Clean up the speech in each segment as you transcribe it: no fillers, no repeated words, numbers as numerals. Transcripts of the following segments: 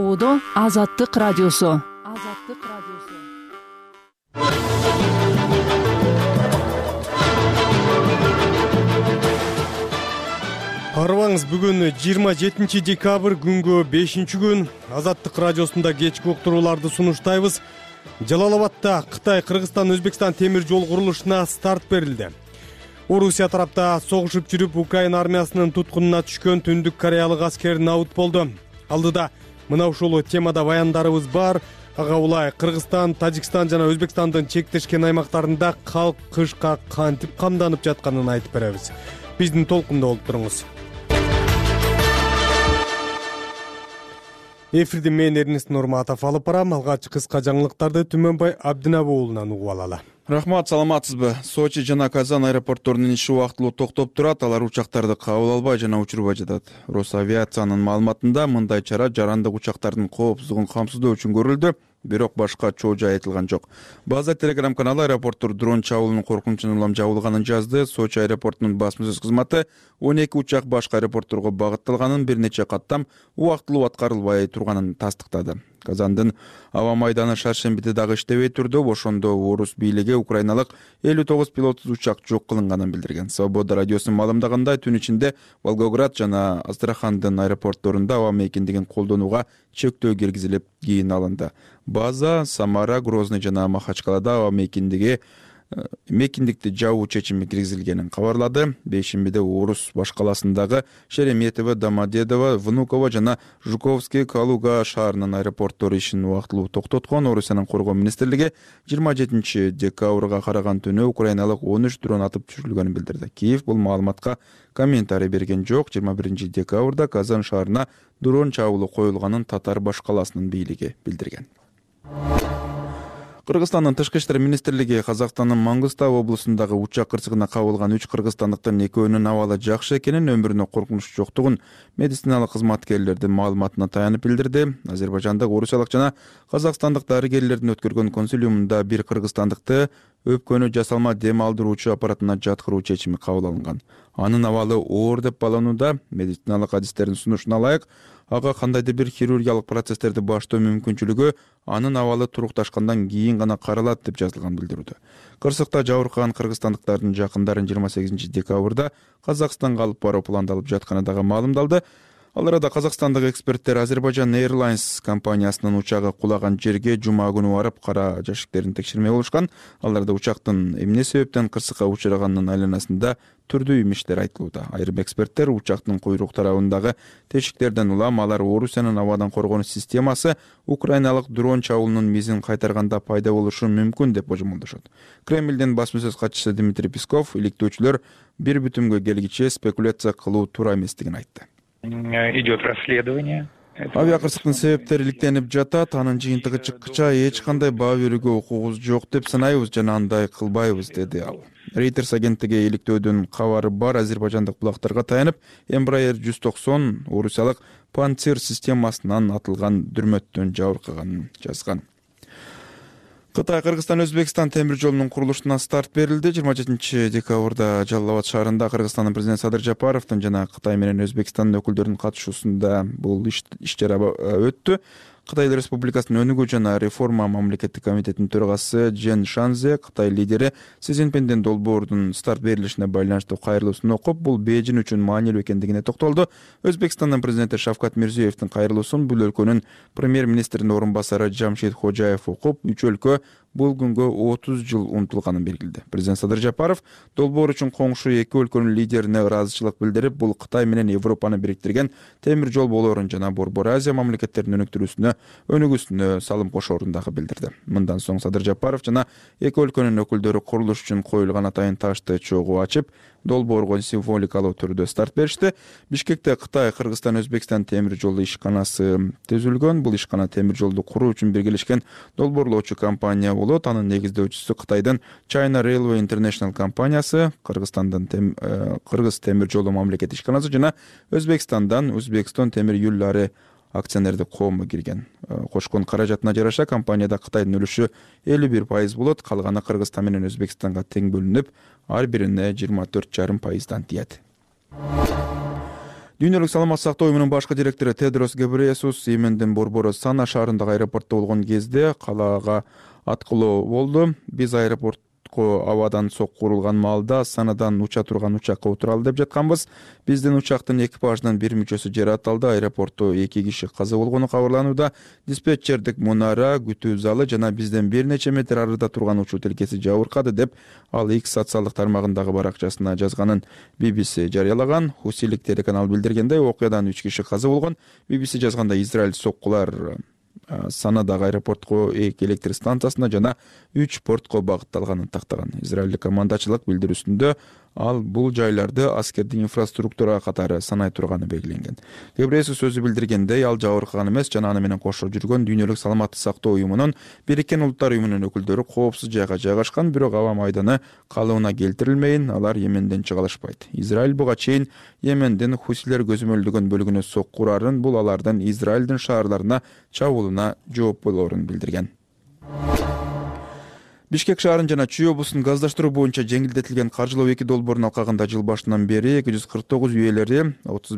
Тободо Азаттык радиосу. Арыбаңыз, бүгүн 27 декабрь күнгө 5-күн Азаттык радиосунда кечки уктурууларды сунуштайбыз. Жалал-Абадта Кытай, Кыргызстан, Өзбекстан темир жол курулушуна старт берилди. Орусия тарапта согушуп жүрүп Украина армиясынын туткунуна түшкөн Түндүк Кореялык аскер набыт болду. Алдыда мына ушул темада баяндарыбыз бар. Ага улай Кыргызстан, Тажикстан жана Өзбекстандын чектешкен аймактарында калк кышка кантип камданып жатканын айтып беребиз. Биздин толкунда болуп туруңуз. Эфирди мен Эрнест Нурматов алып барам. Алгач кыска жаңылыктарды Түмөнбай Абдинабы уулунан угуп алалы. Рахмат, саламатсызбы? Сочи жана Казан аэропортторунун иши убактылуу токтоп турат. Алар учактарды кабыл албай жана учурбай жатат. Росавиациянын маалыматында мындай чара жарандык учактардын коопсуздугун камсыздоо үчүн көрүлдү. Бирок башка чоо жай айтылган жок. База телеграм каналы аэропорттор дрон чабуулунун коркунучунан улам жабылганын жазды. Сочи аэропортунун басма-сөз кызматы 12 учак башка аэропортторго багытталганын, бир нече каттам убактылуу аткарылбай турганын тастыктады. Казандын аба майданы шаршембиде дагы иштебей турду. Ошондо орус бийлиги украиналык 59 пилотсуз учак жок кылынганын билдирген. Свобода радиосунун маалымдагандай, түн ичинде Волгоград жана Астрахандын аэропортторунда аба мейкиндигин колдонууга чектөө киргизилип, кийин алынды. База, Самара, Грозный жана Махачкалада аба мейкиндикти жабуу чечими киргизилгенин кабарлады. Бейшембиде Орус баш каласындагы Шереметьево, Домодедово, Внуково жана Жуковский, Калуга шаарынын аэропорттору ишин убактылуу токтоткон. Орусиянын коргоо министрлиги 27 декабрга караган түнү украиналык 13 дрон атып түшүрүлгөнүн билдирди. Киев бул маалыматка комментарий берген жок. 21 декабрда Казан шаарына дрон чабуулу коюлганын Татар баш каласынын бийлиги билдирген. Кыргызстандын тышкы иштер министрлиги Казакстандын Маңгыстау облусундагы учак кырсыгына кабылган 3 кыргызстандыктын экөөнүн абалы жакшы экенин, өмүрүнө коркунуч жоктугун медициналык кызматкерлердин маалыматына таянып билдирди. Азербайжандык, орусиялык жана казакстандык дарыгерлердин өткөргөн консилиумунда бир кыргызстандыкты өпкөнү жасалма дем алдыруучу аппаратына жаткыруу чечими кабыл алынган. Анын абалы оор деп бааланууда. Медициналык адистердин сунушуна ылайык, ага кандайдыр бир хирургиялык процесстерди баштоо мүмкүнчүлүгү анын абалы турукташкандан кийин гана каралат деп жазылган билдирүүдө. Кырсыкта жабыркаган кыргызстандыктардын жакындарын 28 декабрда Казакстанга алып баруу пландалып жатканы дагы маалымдалды. Ал арада казакстандык эксперттер Азербайджан Airlines компаниясынын учагы кулаган жерге жума күнү барып кара жашиктерин текшермек болушкан. Аларда учактын эмне себептен кырсыкка учураганынын айланасында түрдүү имиштер айтылууда. Айрым эксперттер учактын куйрук тарабындагы тешиктерден улам алар Орусиянын абадан коргонуч системасы украиналык дрон чабуулунун мизин кайтарганда пайда болушу мүмкүн деп божомолдошот. Кремлдин басма-сөз катчысы Дмитрий Песков иликтөөчүлөр бир бүтүмгө келгиче спекуляция кылуу туура эместигин айтты. Идет расследование. Авиакырсыктын себептери иликтенип жатат. Анын жыйынтыгы чыккыча эч кандай баа берүүгө укугубуз жок деп санайбыз жана андай кылбайбыз, деди ал. Reuters агенттиги иликтөөдөн кабары бар азербайжандык булактарга таянып, Embraer 190 орусиялык Pantsir системасынан атылган дүрмөттөн жабыркаганын жазган. Кытай, Кыргызстан, Өзбекстан темир жолунун курулушуна старт берилди. 27 декабрда Жалал-Абад шаарында Кыргызстандын президенти Садыр Жапаровдун жана Кытай менен Өзбекстандын өкүлдөрүнүн катышуусунда бул иш-чара өттү. Кытай Республикасынын өнүгүү жана реформа мамлекеттик комитетинин төрагасы Джен Шанзе Кытай лидери Си Цзиньпиндин долбоордун старт берилишине байланыштуу кайрылуусун окуп, бул Бейжин үчүн маанилүү экендигине токтолду. Өзбекстандын президенти Шавкат Мирзиевдин кайрылуусун бул өлкөнүн премьер-министринин орун басары Жамшид Ходжаев окуп, 3 өлкө бул күнгө 30 жыл умтулганын белгиледи. Президент Садыр Жапаров долбоор үчүн коңшу эки өлкөнүн лидерине ыраазычылык билдирип, бул Кытай менен Европаны бириктирген темир жол болоорун жана Борбор Азия мамлекеттеринин өнүгүүсүнө салым кошоорун дагы билдирди. Мындан соң Садыр Жапаров жана эки өлкөнүн өкүлдөрү курулуш үчүн коюлган атайын ташты чогуу ачып, долбоорго символикалуу түрдө старт беришти. Бишкекте Кытай, Кыргызстан, Өзбекстан темир жолу ишканасы түзүлгөн. Бул ишкана темир жолду куруу үчүн биргелешкен долбоорлоочу компания болот. Анын негиздөөчүсү Кытайдын China Railway International компаниясы, Кыргызстандын Кыргыз темир жолу мамлекет ишканасы жана Өзбекстандан Өзбекстан темир юллары акционердик коому кирген. Кошкон каражатына жараша компанияда Кытайдын үлүшү 51% болот, калганы Кыргызстан менен Өзбекстанга тең бөлүнүп, ар бирине 24,5%дан тиет. Дүйнөлүк саламаттык сактоо уюмунун башкы директору Тедрос Гебрейесус Йемендин борбору Сана шаарындагы аэропортто болгон кезде калаага аткылоо болду. Биз аэропортко абадан сокку урулган маалда Санадан уча турган учакка отуралы деп жатканбыз. Биздин учактын экипажынын бир мүчөсү жаратылды. Аэропортто 2 киши каза болгону кабарланууда. Диспетчердик мунара, күтүү залы жана бизден бир нече метр арыда турган учуу тилкеси жабыркады деп ал X социалдык тармагындагы баракчасына жазганын BBC жарыялаган. Хусилик телеканалы билдиргендей, окуядан 3 киши каза болгон. BBC жазганда Израиль соккулар Санадагы аэропортко 2 электр станциясына жана 3 портко багытталганын тактаган. Израилдик командачылык билдирүүсүндө ал бул жайларды аскердик инфраструктура катары санай турганы белгиленген. Гебрейесус сөзү билдиргендей, ал жабыркаган эмес жана аны менен кошо жүргөн Дүйнөлүк саламаттык сактоо уюмунун Бириккен Улуттар уюмунун өкүлдөрү коопсуз жайга жайгашкан, бирок аба майданы калыбына келтирилмейин, алар Йеменден чыга алышпайт. Израиль буга чейин Йемендин хусилер көзөмөлдөгөн бөлүгүнө сокку урарын, бул алардын Израилдин шаарларына чабуулуна жооп болоорун билдирген. Бишкек шаарын жана Чүй облусун газдаштыруу боюнча жеңилдетилген каржылоо 2 долбоорун алкагында жыл башынан бери 249 үйелери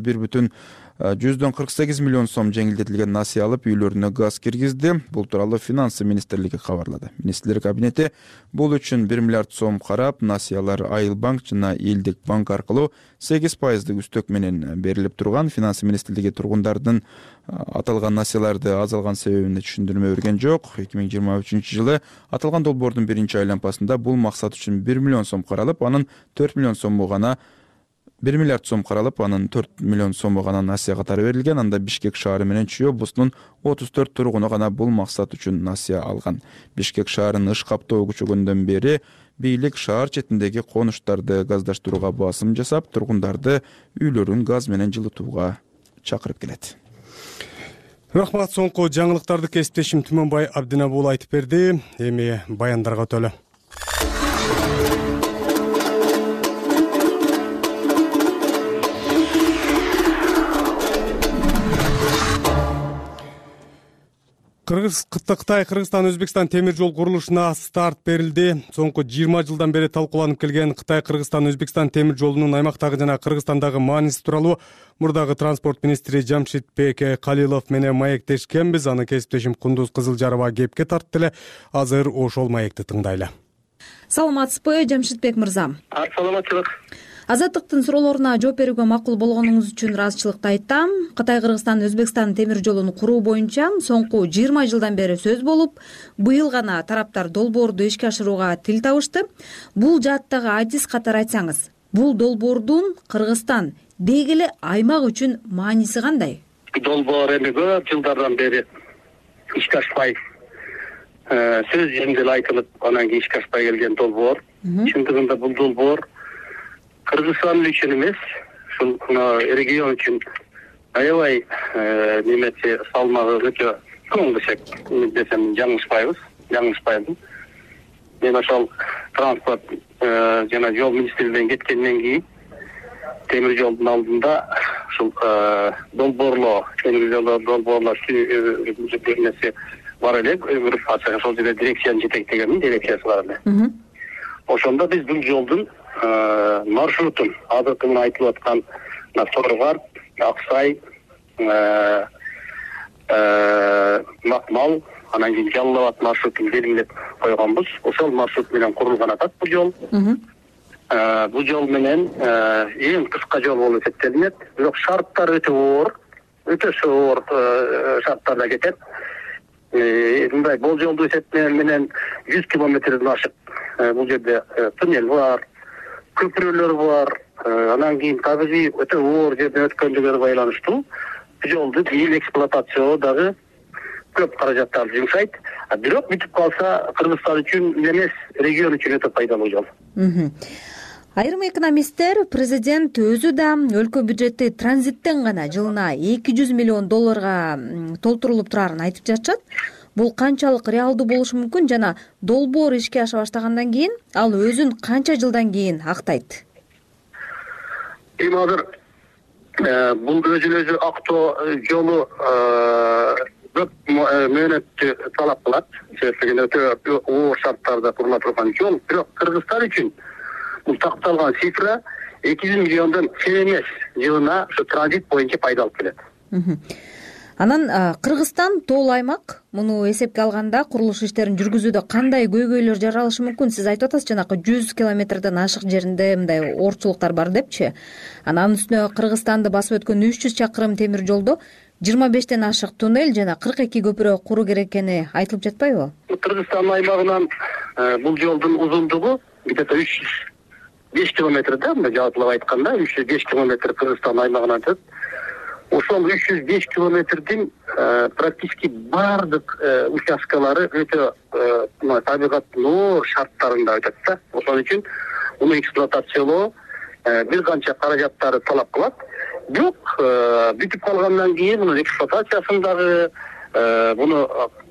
31,48 миллион сом жеңилдетилген насыя алып үйлөрүнө газ киргизди. Бул тууралуу финансы министрлиги кабарлады. Министрлер кабинети бул үчүн 1 миллиард сом карап, насыялар Айыл банк жана Элдик банк аркылуу 8% үстөк менен берилип турган. Финансы министрлиги тургундардын аталган насыяларды азалган себебин түшүндүрмө берген жок. 2023 жылы аталган долбоордун биринчи айланпасында бул максат үчүн 1 миллион сом каралып, анын 4 миллион сому гана 1 миллиард сом каралып, анын 4 миллион сому гана насыя катары берилген. Анда Бишкек шаары менен Чүй облусунун 34 тургуну гана бул максат үчүн насыя алган. Бишкек шаарынын ыш каптоо күчөгөндөн бери бийлик шаар четиндеги конуштарды газдаштырууга басым жасап, тургундарды үйлөрүн газ менен жылытууга чакырып келет. Рахмат, соңку жаңылыктарды кесиптешим Түмөнбай Абдинабул айтып берди. Эми баяндарга өтөлү. Кытай Кыргызстан Өзбекстан темир жол курулушуна старт берилди. Соңку 20 жылдан бери талкууланып келген Кытай Кыргызстан Өзбекстан темир жолунун аймактагы жана Кыргызстандагы мааниси тууралуу мурдагы транспорт министри Жамшитбек Калилов менен маектешкенбиз. Аны кесиптешим Кундуз Кызылжарова кепке тартты эле. Азыр ошол маекти тыңдайлы. Саламатсызбы, Жамшитбек мырза? Саламатчылык. Азаттыктын суроолоруна жооп берүүгө макул болгонуңуз үчүн ыраазычылыкты айтам. Кытай Кыргызстан Өзбекстан темир жолун куруу боюнча соңку 20 жылдан бери сөз болуп, быйыл гана тараптар долбоорду ишке ашырууга тил табышты. Бул жааттагы адис катары айтсаңыз, бул долбоордун Кыргызстан деги эле аймак үчүн мааниси кандай? Долбоор эми көп жылдардан бери ишке ашпай, сөз жүзүндө айтылып, анан кийин ишке ашпай келген долбоор. Чындыгында бул долбоор Кыргызстан үчүн эмес, ушул регион үчүн аябай немесе салмагы өтө чоң десем жаңылышпайбыз. Мен ошол транспорт жана жол министрлигинен кеткенден кийин темир жолдун алдында ушул долбоорлоо, темир жолдо долбоорлоо бир нерсе бар эле, ошол жерде дирекцияны жетектегенмин, дирекциясы бар эле. Ошондо биз бул жолдун маршрутун азыркы айтылып аткан Торгар, Аксай, Макмал, анан кийин Жалал Абад маршрутун белгилеп койгонбуз. Ошол маршрут менен курулган атат бул жол. Бул жол менен эң кыска жол болуп эсептелинет. Бирок шарттары өтө оор, өтө оор шарттарда кетет. Мындай болжолдуу эсептеген менен 100 километрден ашык бул жерде туннель бар, көпүрөлөр бар. Анан кийин табигый өтө оор жерден өткөндүгүнө байланыштуу бул жолду бийил эксплуатациялоо дагы көп каражаттарды жумшайт. Бирок бүтүп калса Кыргызстан үчүн эмес, регион үчүн өтө пайдалуу жол. Айрым экономисттер президент өзү да өлкө бюджети транзиттен гана жылына 200 миллион долларга толтурулуп турарын айтып жатышат. Бул канчалык реалдуу болушу мүмкүн жана долбоор ишке аша баштагандан кийин ал өзүн канча жылдан кийин актайт? Эми азыр бул өзүн актоо жолу көп мөөнөттү талап кылат. Себеби өтө оор шарттарда курулуп турган жол. Бирок Кыргызстан үчүн бул такталган цифра 200 миллиондон кем эмес жылына ушу транзит боюнча пайда алып келет. Анан Кыргызстан тоол аймак, муну эсепке алганда курулуш иштерин жүргүзүүдө кандай көйгөйлөр жаралышы мүмкүн? Сиз айтып атасыз, жанакы 100 километрден ашык жеринде мындай оорчулуктар бар депчи. Анан үстүнө Кыргызстанды басып өткөн 300 чакырым темир жолдо 25тен ашык туннель жана 42 көпүрө куруу керек экени айтылып жатпайбы? Кыргызстан аймагынан бул жолдун узундугу где-то 305 километр да, мындай жалпылап айтканда 305 километр Кыргызстан аймагынан өтөт. Ошол 305 километрдин практически баардык участкалары өтө табигаттын оор шарттарында өтөт да. Ошон үчүн муну эксплуатациялоо бир канча каражаттарды талап кылат. Бирок бүтүп калгандан кийин муну эксплуатациясын дагы муну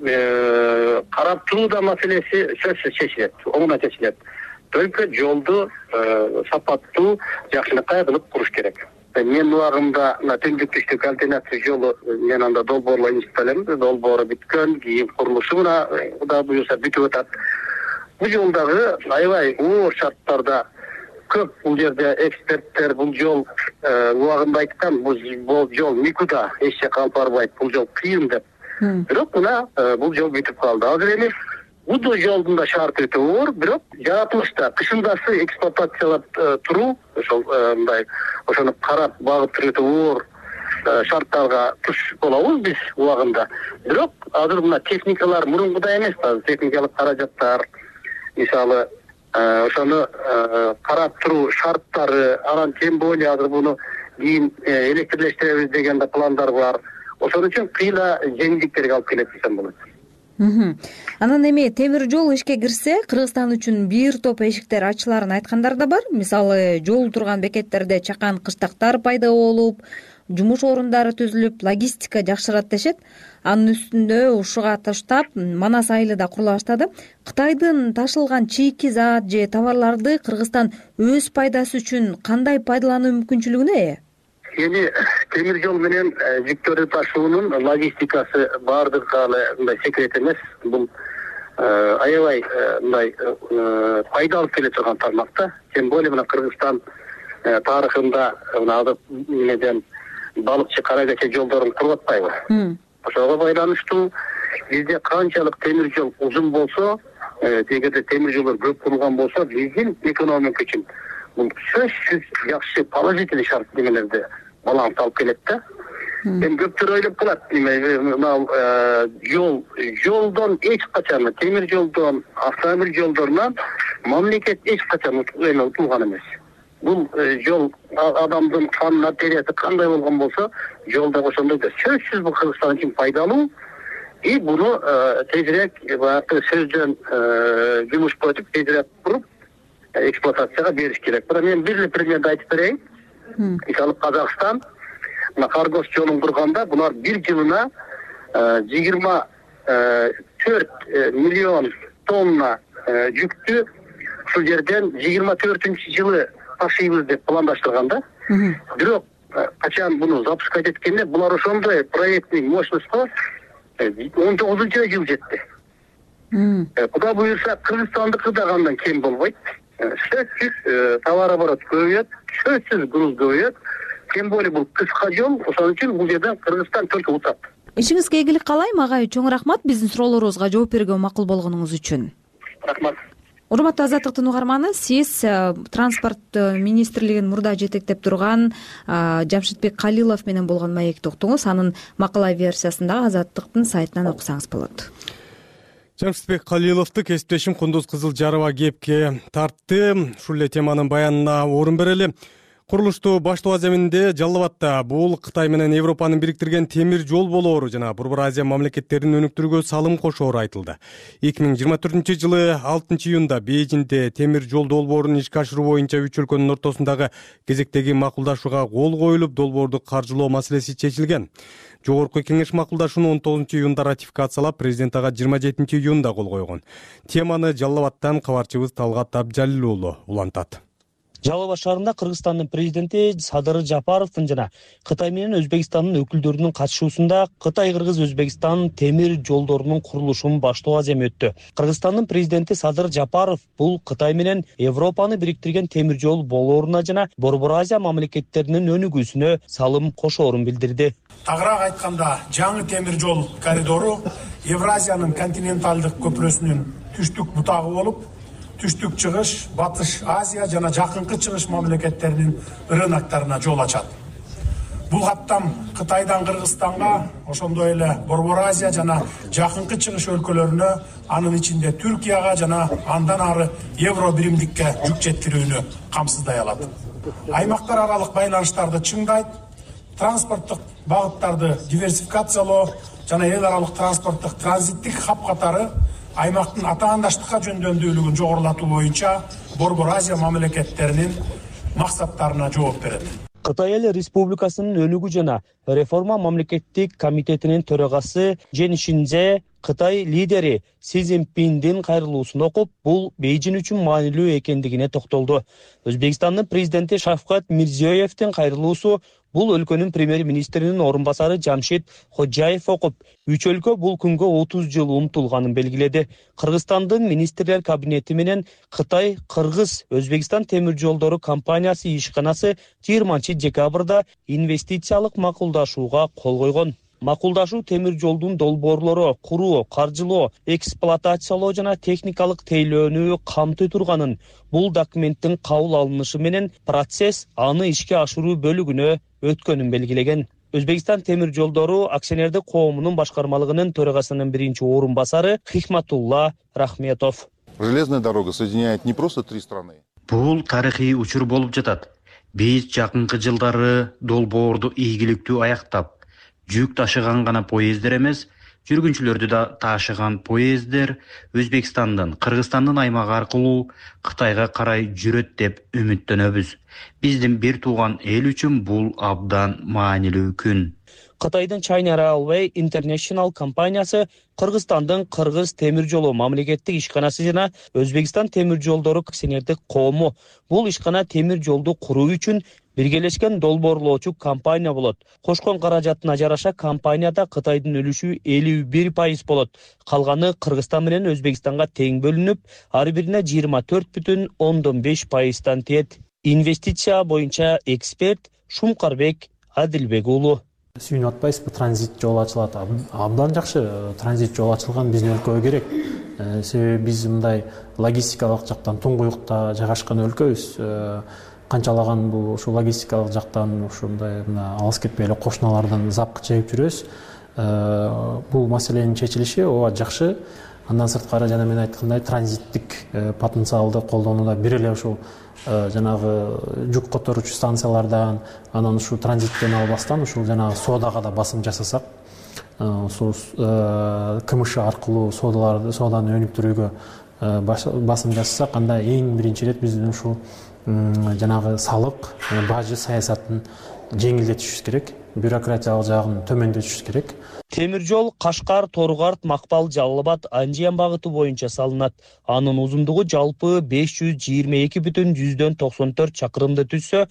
карап туруу да маселеси сөзсүз чечилет, оңуна чечилет. Только жолду сапаттуу, жакшынакай кылып куруш керек. Мен убагында түндүк түштүк альтернатив жолу мен анда долбоорлоо инжип элем. Долбоору бүткөн, кийин курулушу мына Кудай буюрса бүтүп атат. Бул жолдагы аябай оор шарттарда көп бул жерде эксперттер бул жол убагында айткан, бул жол никуда эч жака алып барбайт, бул жол кыйын деп. Бирок мына бул жол бүтүп калды. Азыр эми бул жолдун да шарты өтө оор, бирок жаратылышта кышындасы эксплуатациялап туруу ошол мындай ошону карап багып туруу өтө оор шарттарга туш болобуз биз убагында. Бирок азыр мына техникалар мурункудай эмес, техникалык каражаттар, мисалы ошону карап туруу шарттары, анан тем более азыр буну кийин электрлештиребиз деген да пландар бар. Ошон үчүн кыйла жеңилдиктерге алып келет десем болот. Анан эми темир жол ишке кирсе, Кыргызстан үчүн бир топ эшиктер ачыларын айткандар да бар. Мисалы, жол турган бекеттерде чакан кыштактар пайда болуп, жумуш орундары түзүлүп, логистика жакшырат дешет. Анын үстүндө ушуга таштап Манас айылы да курула баштады. Кытайдын ташылган чийки зат же товарларды Кыргызстан өз пайдасы үчүн кандай пайдалануу мүмкүнчүлүгүнө ээ? Эми темир жол менен жүктөрдү ташуунун логистикасы баардыгы мындай секрет эмес. Бул аябай мындай пайда алып келе турган тармак да. Тем более мына Кыргызстан тарыхында мына азыр эмеден балыкчы карагача жолдорун куруп атпайбы? Ошого байланыштуу бизде канчалык темир жол узун болсо, эгерде темир жолдор көп курулган болсо, биздин экономика үчүн бул сөзсүз жакшы положительный шарт немелерди баланс алып келет да. Эми көптөр ойлоп калат, мына жолдон эч качан, темир жолдон, автомобиль жолдорунан мамлекет эч качан утулган эмес. Бул жол адамдын кан артериясы кандай болгон болсо, жолдо ошондой да. Сөзсүз бул Кыргызстан үчүн пайдалуу. И буну тезирээк баягы сөздөн жумушка өтүп, тезирээк куруп эксплуатацияга бериш керек. Бирок мен бир эле примерди айтып берейин. Мисалы Казакстан мына Каргоз жолун курганда булар бир жылына 24 миллион тонна жүктү ушул жерден 24-жылы ташыйбыз деп пландаштырган да. Бирок качан буну запускать эткенде булар ошондой проектный мощностько 19-жыл жетти. Кудай буюрса Кыргызстандыкы да кандан кем болбойт. Сөзсүз товарооборот көбөйөт, сөзсүз груз көбөйөт. Тем более бул кыска жол, ошон үчүн бул жерден Кыргызстан только утат. Ишиңизге ийгилик каалайм, агай. Чоң рахмат биздин суроолорубузга жооп бергенге макул болгонуңуз үчүн. Рахмат. Урматтуу Азаттыктын угарманы, сиз транспорт министрлигин мурда жетектеп турган Жамшитбек Калилов менен болгон маекти уктуңуз. Анын макала версиясын дагы Азаттыктын сайтынан окусаңыз болот. Жамшитбек Калиловду кесиптешим Кундуз Кызылжарова кепке тартты. Ушул эле теманын баянына орун берели. Курулушту баштоо аземинде Жалал Абадда бул Кытай менен Европаны бириктирген темир жол болоору жана Борбор Азия мамлекеттерин өнүктүрүүгө салым кошоору айтылды. 2024-жылы 6-июнда Бейжиңде темир жол долбоорун ишке ашыруу боюнча үч өлкөнүн ортосундагы кезектеги макулдашууга кол коюлуп, долбоорду каржылоо маселеси чечилген. Жогорку кеңеш макулдашууну 19-июнда ратификациялап, президент ага 27-июнда кол койгон. Теманы Жалал Абаддан кабарчыбыз Талгат Абжалил уулу улантат. Жалал Абад шаарында Кыргызстандын президенти Садыр Жапаровдун жана Кытай менен Өзбекстандын өкүлдөрүнүн катышуусунда Кытай-Кыргыз-Өзбекстан темир жолдорунун курулушун баштоо аземи өттү. Кыргызстандын президенти Садыр Жапаров бул Кытай менен Европаны бириктирген темир жол болооруна жана Борбор Азия мамлекеттеринин өнүгүүсүнө салым кошоорун билдирди. Тагыраак айтканда, жаңы темир жол коридору Евразиянын континенталдык көпүрөсүнүн түштүк бутагы болуп, түштүк чыгыш, Батыш Азия жана жакынкы чыгыш мамлекеттеринин рыноктарына жол ачат. Бул каттам Кытайдан Кыргызстанга, ошондой эле Борбор Азия жана жакынкы чыгыш өлкөлөрүнө, анын ичинде Түркияга жана андан ары евро биримдикке жүк жеткирүүнү камсыздай алат. Аймактар аралык байланыштарды чыңдайт, транспорттук багыттарды диверсификациялоо жана эл аралык транспорттук транзиттик хаб катары аймактын атаандаштыкка жөндөмдүүлүгүн жогорулатуу боюнча Борбор Азия мамлекеттеринин максаттарына жооп берет. Кытай Эл Республикасынын өнүгүү жана реформа мамлекеттик комитетинин төрагасы Жен Шинзе Кытай лидери Си Цзиньпиндин кайрылуусун окуп, бул Бейжин үчүн маанилүү экендигине токтолду. Өзбекстандын президенти Шавкат Мирзиёевдин кайрылуусу бул өлкөнүн премьер-министринин орун басары Жамшид Ходжаев окуп, үч өлкө бул күнгө 30 жыл умтулганын белгиледи. Кыргызстандын министрлер кабинети менен Кытай Кыргыз Өзбекстан темир жолдору компаниясы ишканасы 20 декабрда инвестициялык макулдашууга кол койгон. Макулдашуу темир жолдун долбоорлору куруу, каржылоо, эксплуатациялоо жана техникалык тейлөөнү камтый турганын, бул документтин кабыл алынышы менен процесс аны ишке ашыруу бөлүгүнө өткөнүн белгилеген. Өзбекстан темир жолдору акционердик коомунун башкармалыгынын төрагасынын биринчи орун басары Хикматулла Рахметов. Железная дорога соединяет не просто три страны. Бул тарыхый учур болуп жатат. Биз жакынкы жылдары долбоорду ийгиликтүү аяктап, жүк ташыган гана поездер эмес, жүргүнчүлөрдү да ташыган поездер Өзбекстандын, Кыргызстандын аймагы аркылуу Кытайга карай жүрөт деп үмүттөнөбүз. Биздин бир тууган эл үчүн бул абдан маанилүү күн. Кытайдын China Railway International компаниясы Кыргызстандын Кыргыз темир жолу мамлекеттик ишканасы жана Өзбекстан темир жолдору акционердик коому бул ишкана темир жолду куруу үчүн биргелешкен долбоорлоочу компания болот. Кошкон каражатына жараша компанияда Кытайдын үлүшү 51% болот. Калганы Кыргызстан менен Өзбекстанга тең бөлүнүп, ар бирине 24,5%тан тиет. Инвестиция боюнча эксперт Шумкарбек Адилбек уулу. Сүйүнүп атпайсызбы, транзит жол ачылат. Абдан жакшы транзит жол ачылган биздин өлкөгө керек. Себеби биз мындай логистикалык жактан туңгуюкта жайгашкан өлкөбүз. Канчалаган бул ушу логистикалык жактан ушундай алыс кетпей эле кошуналардан запкы чегип жүрөбүз. Бул маселенин чечилиши ооба жакшы. Андан сырткары жана мен айткандай транзиттик потенциалды колдонууда бир эле ушул жанагы жүк которуучу станциялардан, анан ушул транзиттен албастан ушул жанагы соодага да басым жасасак, ушул КМШ аркылуу сооданы өнүктүрүүгө басым жасасак, анда эң биринчи ирет биздин ушул жанагы салык, бажы саясатын жеңилдетишибиз керек, бюрократиялык жагын төмөндөтүшүбүз керек. Темир жол Кашкар, Торгарт, Макпал, Жалал Абад, Анжиян багыты боюнча салынат. Анын узундугу жалпы 522,94 чакырымды түзсө,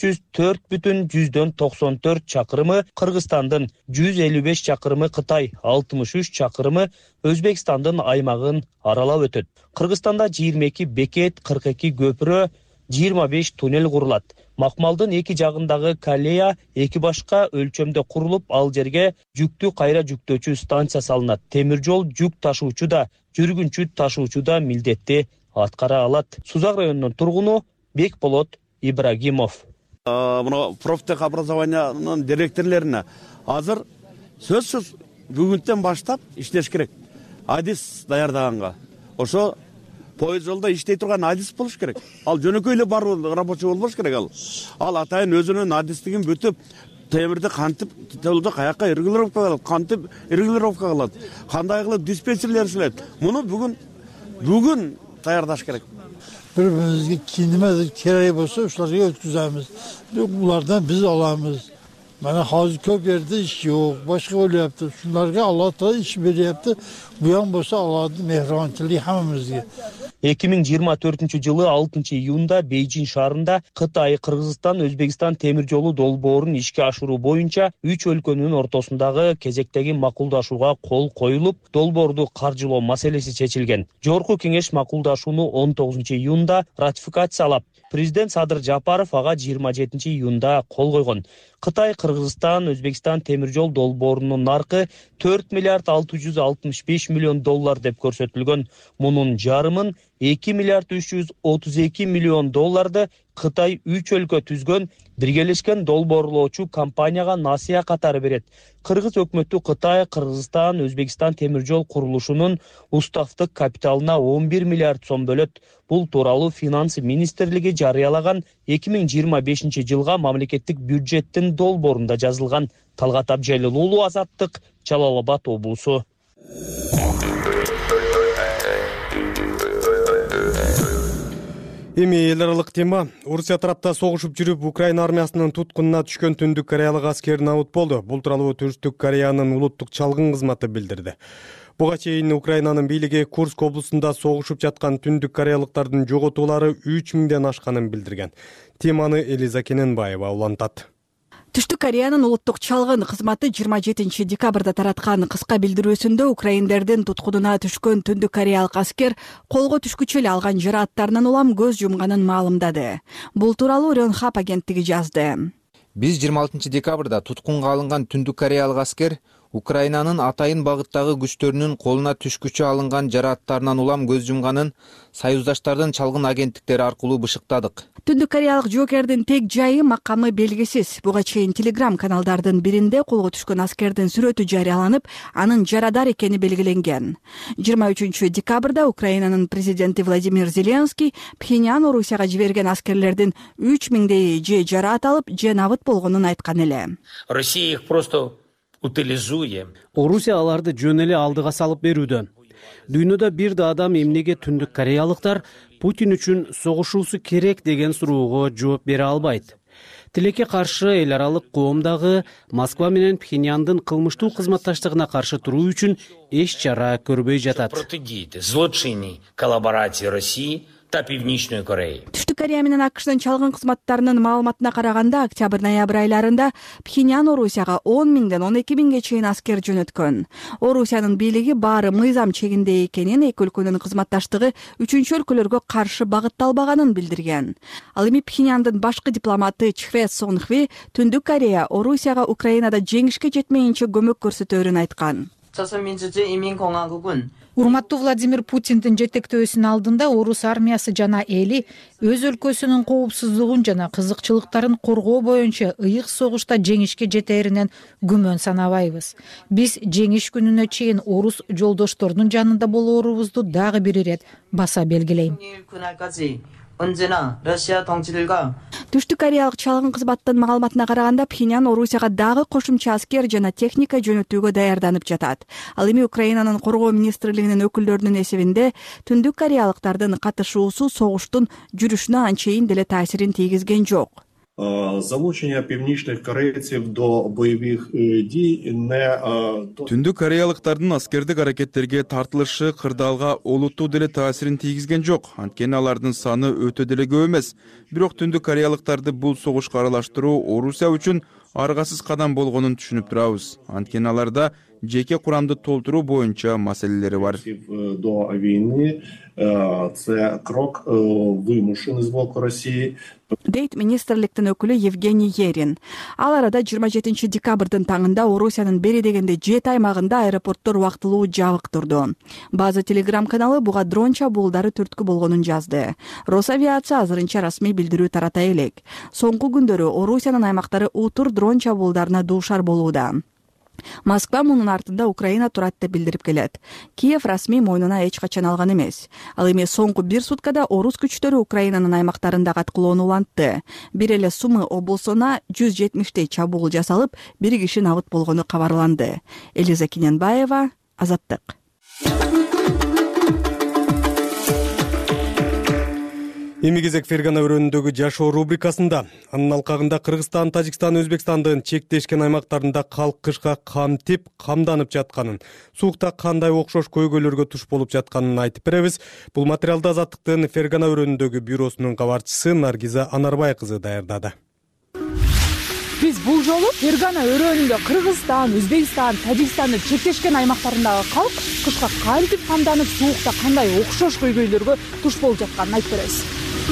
304,94 чакырымы Кыргызстандын, 155 чакырымы Кытай, 63 чакырымы Өзбекстандын аймагын аралап өтөт. Кыргызстанда 22 бекет, 42 көпүрө, 25 туннель курулат. Макмалдын эки жагындагы калея эки башка өлчөмдө курулуп, ал жерге жүктү кайра жүктөөчү станция салынат. Темир жол жүк ташуучу да, жүргүнчү ташуучу да милдетти аткара алат. Сузак районунун тургуну Бекболот Ибрагимов. Мына профтех образованиянын директорлоруна азыр сөзсүз бүгүнтөн баштап иштеш керек. Адис даярдаганга. Ошо поезд жолда иштей турган адис болуш керек. Ал жөнөкөй эле баруу рабочий болбош керек ал. Ал атайын өзүнүн адистигин бүтүп, темирди кантип жолдо каяка регулировка кылат, кантип регулировка кылат, кандай кылып диспетчерлер иштейт. Муну бүгүн даярдаш керек. Bir-birimizge kendimiz kereye bolsa uşlarga ötküzemiz. Bunlardan biz alamız. Bana hazır köp yerde iş yok. Başka öyle yaptı. Şunlarga Allah da iş biri yaptı. Bu yan bolsa Allah'ın mehribançılığı hamimizge. 2024 6-июнда Бейжин шаарында Кытай, Кыргызстан, Өзбекстан темир жолу долбоорун ишке ашыруу боюнча 3 өлкөнүн ортосундагы кезектеги макулдашууга кол коюлуп, долбоорду каржылоо маселеси чечилген. Жогорку кеңеш макулдашууну 19 июнда ратификациялап, президент Садыр Жапаров ага 27 июнда кол койгон. Кытай, Кыргызстан, Өзбекстан темир жол долбоорунун наркы 4 миллиард 665 миллион доллар деп көрсөтүлгөн. Мунун жарымын 2 миллиард 332 миллион долларды Кытай 3 өлкө түзгөн биргелешкен долбоорлоочу компанияга насыя катары берет. Кыргыз өкмөтү Кытай, Кыргызстан, Өзбекстан темир жол курулушунун уставдык капиталына 11 миллиард сом бөлөт. Бул тууралуу Финанс министрлиги жарыялаган 2025 жылга мамлекеттик бюджеттин долбоорунда жазылган. Талгат Абжалил уулу, Азаттык, Жалал Абад облусу. Эми эл аралык тема. Орусия тарапта согушуп жүрүп, Украина армиясынын туткунуна түшкөн түндүк кореялык аскер набыт болду. Бул тууралуу Түштүк Кореянын улуттук чалгын кызматы билдирди. Буга чейин Украинанын бийлиги Курск облусунда согушуп жаткан түндүк кореялыктардын жоготуулары 3000ден ашканын билдирген. Теманы Элиза Кененбаева улантат. Түштүк Кореянын улуттук чалгын кызматы 27 декабрда тараткан кыска билдирүүсүндө украиндердин туткунуна түшкөн түндүк кореялык аскер колго түшкүчө эле алган жарааттарынан улам көз жумганын маалымдады. Бул тууралуу Рёнхап агенттиги жазды. Биз 26 декабрда туткунга алынган түндүк кореялык аскер Украинанын атайын багыттагы күчтөрүнүн колуна түшкүчө алынган жарааттарынан улам көз жумганын союздаштардын чалгын агенттиктери аркылуу бышыктадык. Түндүк кореялык жоокердин тек жайы, макамы белгисиз. Буга чейин Telegram каналдардын биринде колго түшкөн аскердин сүрөтү жарыяланып, анын жарадар экени белгиленген. 23 декабрда Украинанын президенти Владимир Зеленский Пхеньян Орусияга жиберген аскерлердин 3000дей же жараат алып, же набыт болгонун айткан эле. Россия их просто утилизует. Орусия аларды жөн эле алдыга салып берүүдө. Дүйнөдө бир да адам эмнеге түндүк кореялыктар Путин үчүн согушуусу керек деген суроого жооп бере албайт. Тилекке каршы эл аралык коомдагы Москва менен Пхеньяндын кылмыштуу кызматташтыгына каршы туруу үчүн эч чара көрбөй жатат. Злочинной коллаборации России та Північної Кореи. Түштүк Корея менен АКШнын чалгын кызматтарынын маалыматына караганда, октябрь-ноябрь айларында Пхеньян Орусияга 10 миңден 12 миңге чейин аскер жөнөткөн. Орусиянын бийлиги баары мыйзам чегинде экенин, эки өлкөнүн кызматташтыгы үчүнчү өлкөлөргө каршы багытталбаганын билдирген. Ал эми Пхеньяндын башкы дипломаты Чхве Сонхви Түндүк Корея Орусияга Украинада жеңишке жетмейинче көмөк көрсөтөөрүн айткан. Урматтуу Владимир Путиндин жетектөөсүнүн алдында орус армиясы жана эли өз өлкөсүнүн коопсуздугун жана кызыкчылыктарын коргоо боюнча ыйык согушта жеңишке жетээринен күмөн санабайбыз. Биз жеңиш күнүнө чейин орус жолдоштордун жанында болоорубузду дагы бир ирет баса белгилейм. Түштүк кореялык чалгын кызматтын маалыматына караганда, Пхеньян Орусияга дагы кошумча аскер жана техника жөнөтүүгө даярданып жатат. Ал эми Украинанын коргоо министрлигинин өкүлдөрүнүн эсебинде Түндүк кореялыктардын катышуусу согуштун жүрүшүнө анчейин деле таасирин тийгизген жок. Залучення північних корейців до бойових дій не Түндүк кореялыктардын аскердик аракеттерге тартылышы кырдаалга олуттуу деле таасирин тийгизген жок. Анткени алардын саны өтө деле көп эмес. Бирок түндүк кореялыктарды бул согушка аралаштыруу Орусия үчүн аргасыз кадам болгонун түшүнүп турабыз. Анткени аларда жеке курамды толтуруу боюнча маселелери бар. До війни це крок вимушений з боку Росії. Дейт министрликтин өкүлү Евгений Ерин. Ал арада 27 декабрдын таңында Орусиянын бери дегенде 7 аймагында аэропорттор убактылуу жабык турду. База Telegram каналы буга дрон чабуулдары түрткү болгонун жазды. Росавиация азырынча расмий билдирүү тарата элек. Соңку күндөрү Орусиянын аймактары утур дрон чабуулдарына дуушар болууда. Москва мунун артында Украина турат деп билдирип келет. Киев расмий мойнуна эч качан алган эмес. Ал эми соңку бир суткада орус күчтөрү Украинанын аймактарында каткылоону улантты. Бир эле Сумы облусуна 170 чабуул жасалып, бир киши набыт болгону кабарланды. Элиза Кененбаева, Азаттык. Эми кезек Фергана өрөөнүндөгү жашоо рубрикасында. Анын алкагында Кыргызстан, Тажикстан, Өзбекстандын чектешкен аймактарында калк кышка камтип, камданып жатканын, суукта кандай окшош көйгөйлөргө туш болуп жатканын айтып беребиз. Бул материалды Азаттыктын Фергана өрөөнүндөгү бюросунун кабарчысы Наргиза Анарбай кызы даярдады. Биз бул жолу Фергана өрөөнүндө Кыргызстан, Өзбекстан, Тажикстандын чектешкен аймактарындагы калк кышка кантип камданып, суукта кандай окшош көйгөйлөргө туш болуп жатканын айтып беребиз.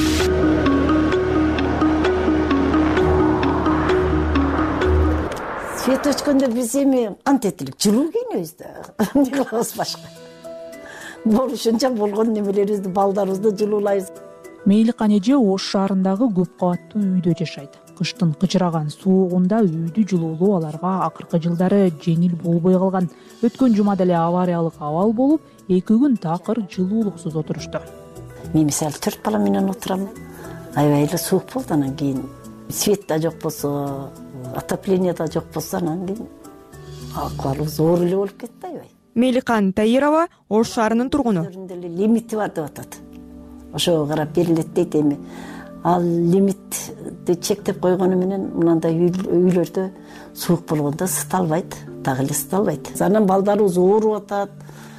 Свет өчкөндө биз эми кантип этилик жылуу кийинебиз да. Эмне кылабыз башка? Болушунча болгон немелерибизди, балдарыбызды жылуулайбыз. Мейликан эже Ош шаарындагы көп кабаттуу үйдө жашайт. Кыштын кычыраган суугунда үйдү жылуулоо аларга акыркы жылдары жеңил болбой калган. Өткөн жумада эле авариялык абал болуп, 2 күн такыр жылуулуксуз отурушту. Мен мисалы 4 бала менен отурам. Аябай эле суук болду, анан кийин свет да жок болсо, отопление да жок болсо, анан кийин акыбалыбыз оор эле болуп кетти аябай. Мейликан Таирова Ош шаарынын тургуну. Лимити бар деп атат. Ошого карап берилет дейт эми. Ал лимитти чектеп койгону менен мындай үйлөрдө суук болгондо ысыта албайт, дагы эле ысыта албайт. Анан балдарыбыз ооруп атат.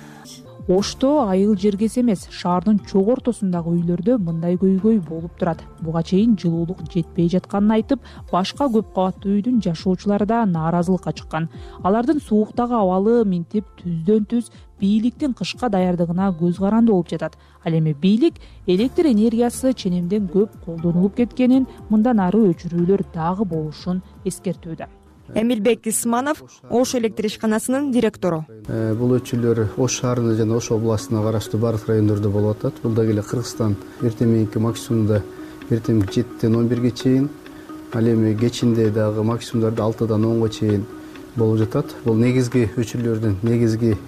Ошто айыл жергес эмес, шаардын чогуу ортосундагы үйлөрдө мындай көйгөй болуп турат. Буга чейин жылуулук жетпей жатканын айтып, башка көп кабаттуу үйдүн жашоочулары да нааразылыкка чыккан. Алардын сууктагы абалы минтип түздөн-түз бийликтин кышка даярдыгына көз каранды болуп жатат. Ал эми бийлик электр энергиясы ченемден көп колдонулуп кеткенин, мындан ары өчүрүүлөр дагы болушун эскертүүдө. Эмилбек Исманов Ош электр ишканасынын директору. Бул өчүрлөр Ош шаарында жана Ош областына караштуу бардык райондордо болуп атат. Бул дагы эле Кыргызстан эртең мененки максимумда эртең 7-ден 11ге чейин, ал эми кечинде дагы максимумдарды 6-дан 10га чейин болуп жатат. Бул негизги өчүрлөрдүн негизги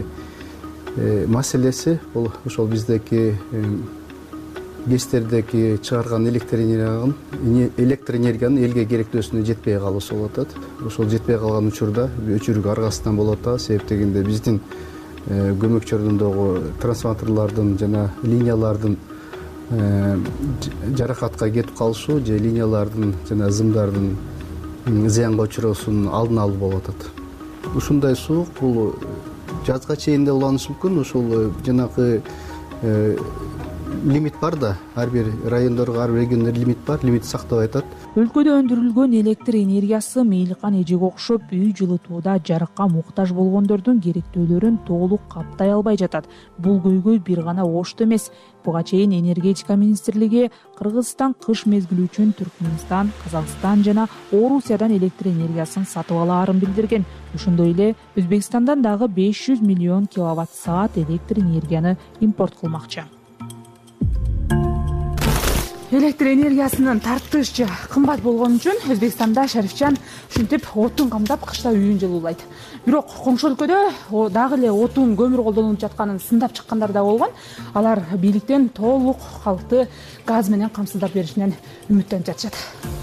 маселеси бул ошол биздеки ГЭСтердеги чыгарган электр энергиянын элге керектөөсүнө жетпей калуусу болуп атат. Ошол жетпей калган учурда өчүрүүгө аргасыздан болуп атат. Себеп дегенде биздин көмөкчөрдүндөгү трансформаторлордун жана линиялардын жаракатка кетип калышы же линиялардын жана зымдардын зыянга учуроосунун алдын алуу болуп атат. Ушундай суук бул жазга чейин да уланышы мүмкүн. Ошол жанагы лимит бар да, ар бир райондорго, ар бир региондор лимит бар, лимит сактабай атат. Өлкөдө өндүрүлгөн электр энергиясы Мейликан эжеге окшоп үй жылытууда жарыкка муктаж болгондордун керектөөлөрүн толук каптай албай жатат. Бул көйгөй бир гана Ошто эмес. Буга чейин энергетика министрлиги Кыргызстан кыш мезгили үчүн Түркмөнстан, Казакстан жана Орусиядан электр энергиясын сатып алаарын билдирген. Ошондой эле Өзбекстандан дагы 500 миллион киловатт-саат электр энергияны импорт кылмакчы. Электр энергиясынын тартышы кымбат болгон үчүн Өзбекстанда Шарифжан ушинтип отун камдап кышта үйүн жылуулайт. Бирок коңшу өлкөдө дагы эле отун, көмүр колдонулуп жатканын сындап чыккандар да болгон. Алар бийликтен толук калкты газ менен камсыздап беришинен үмүттөнүп жатышат.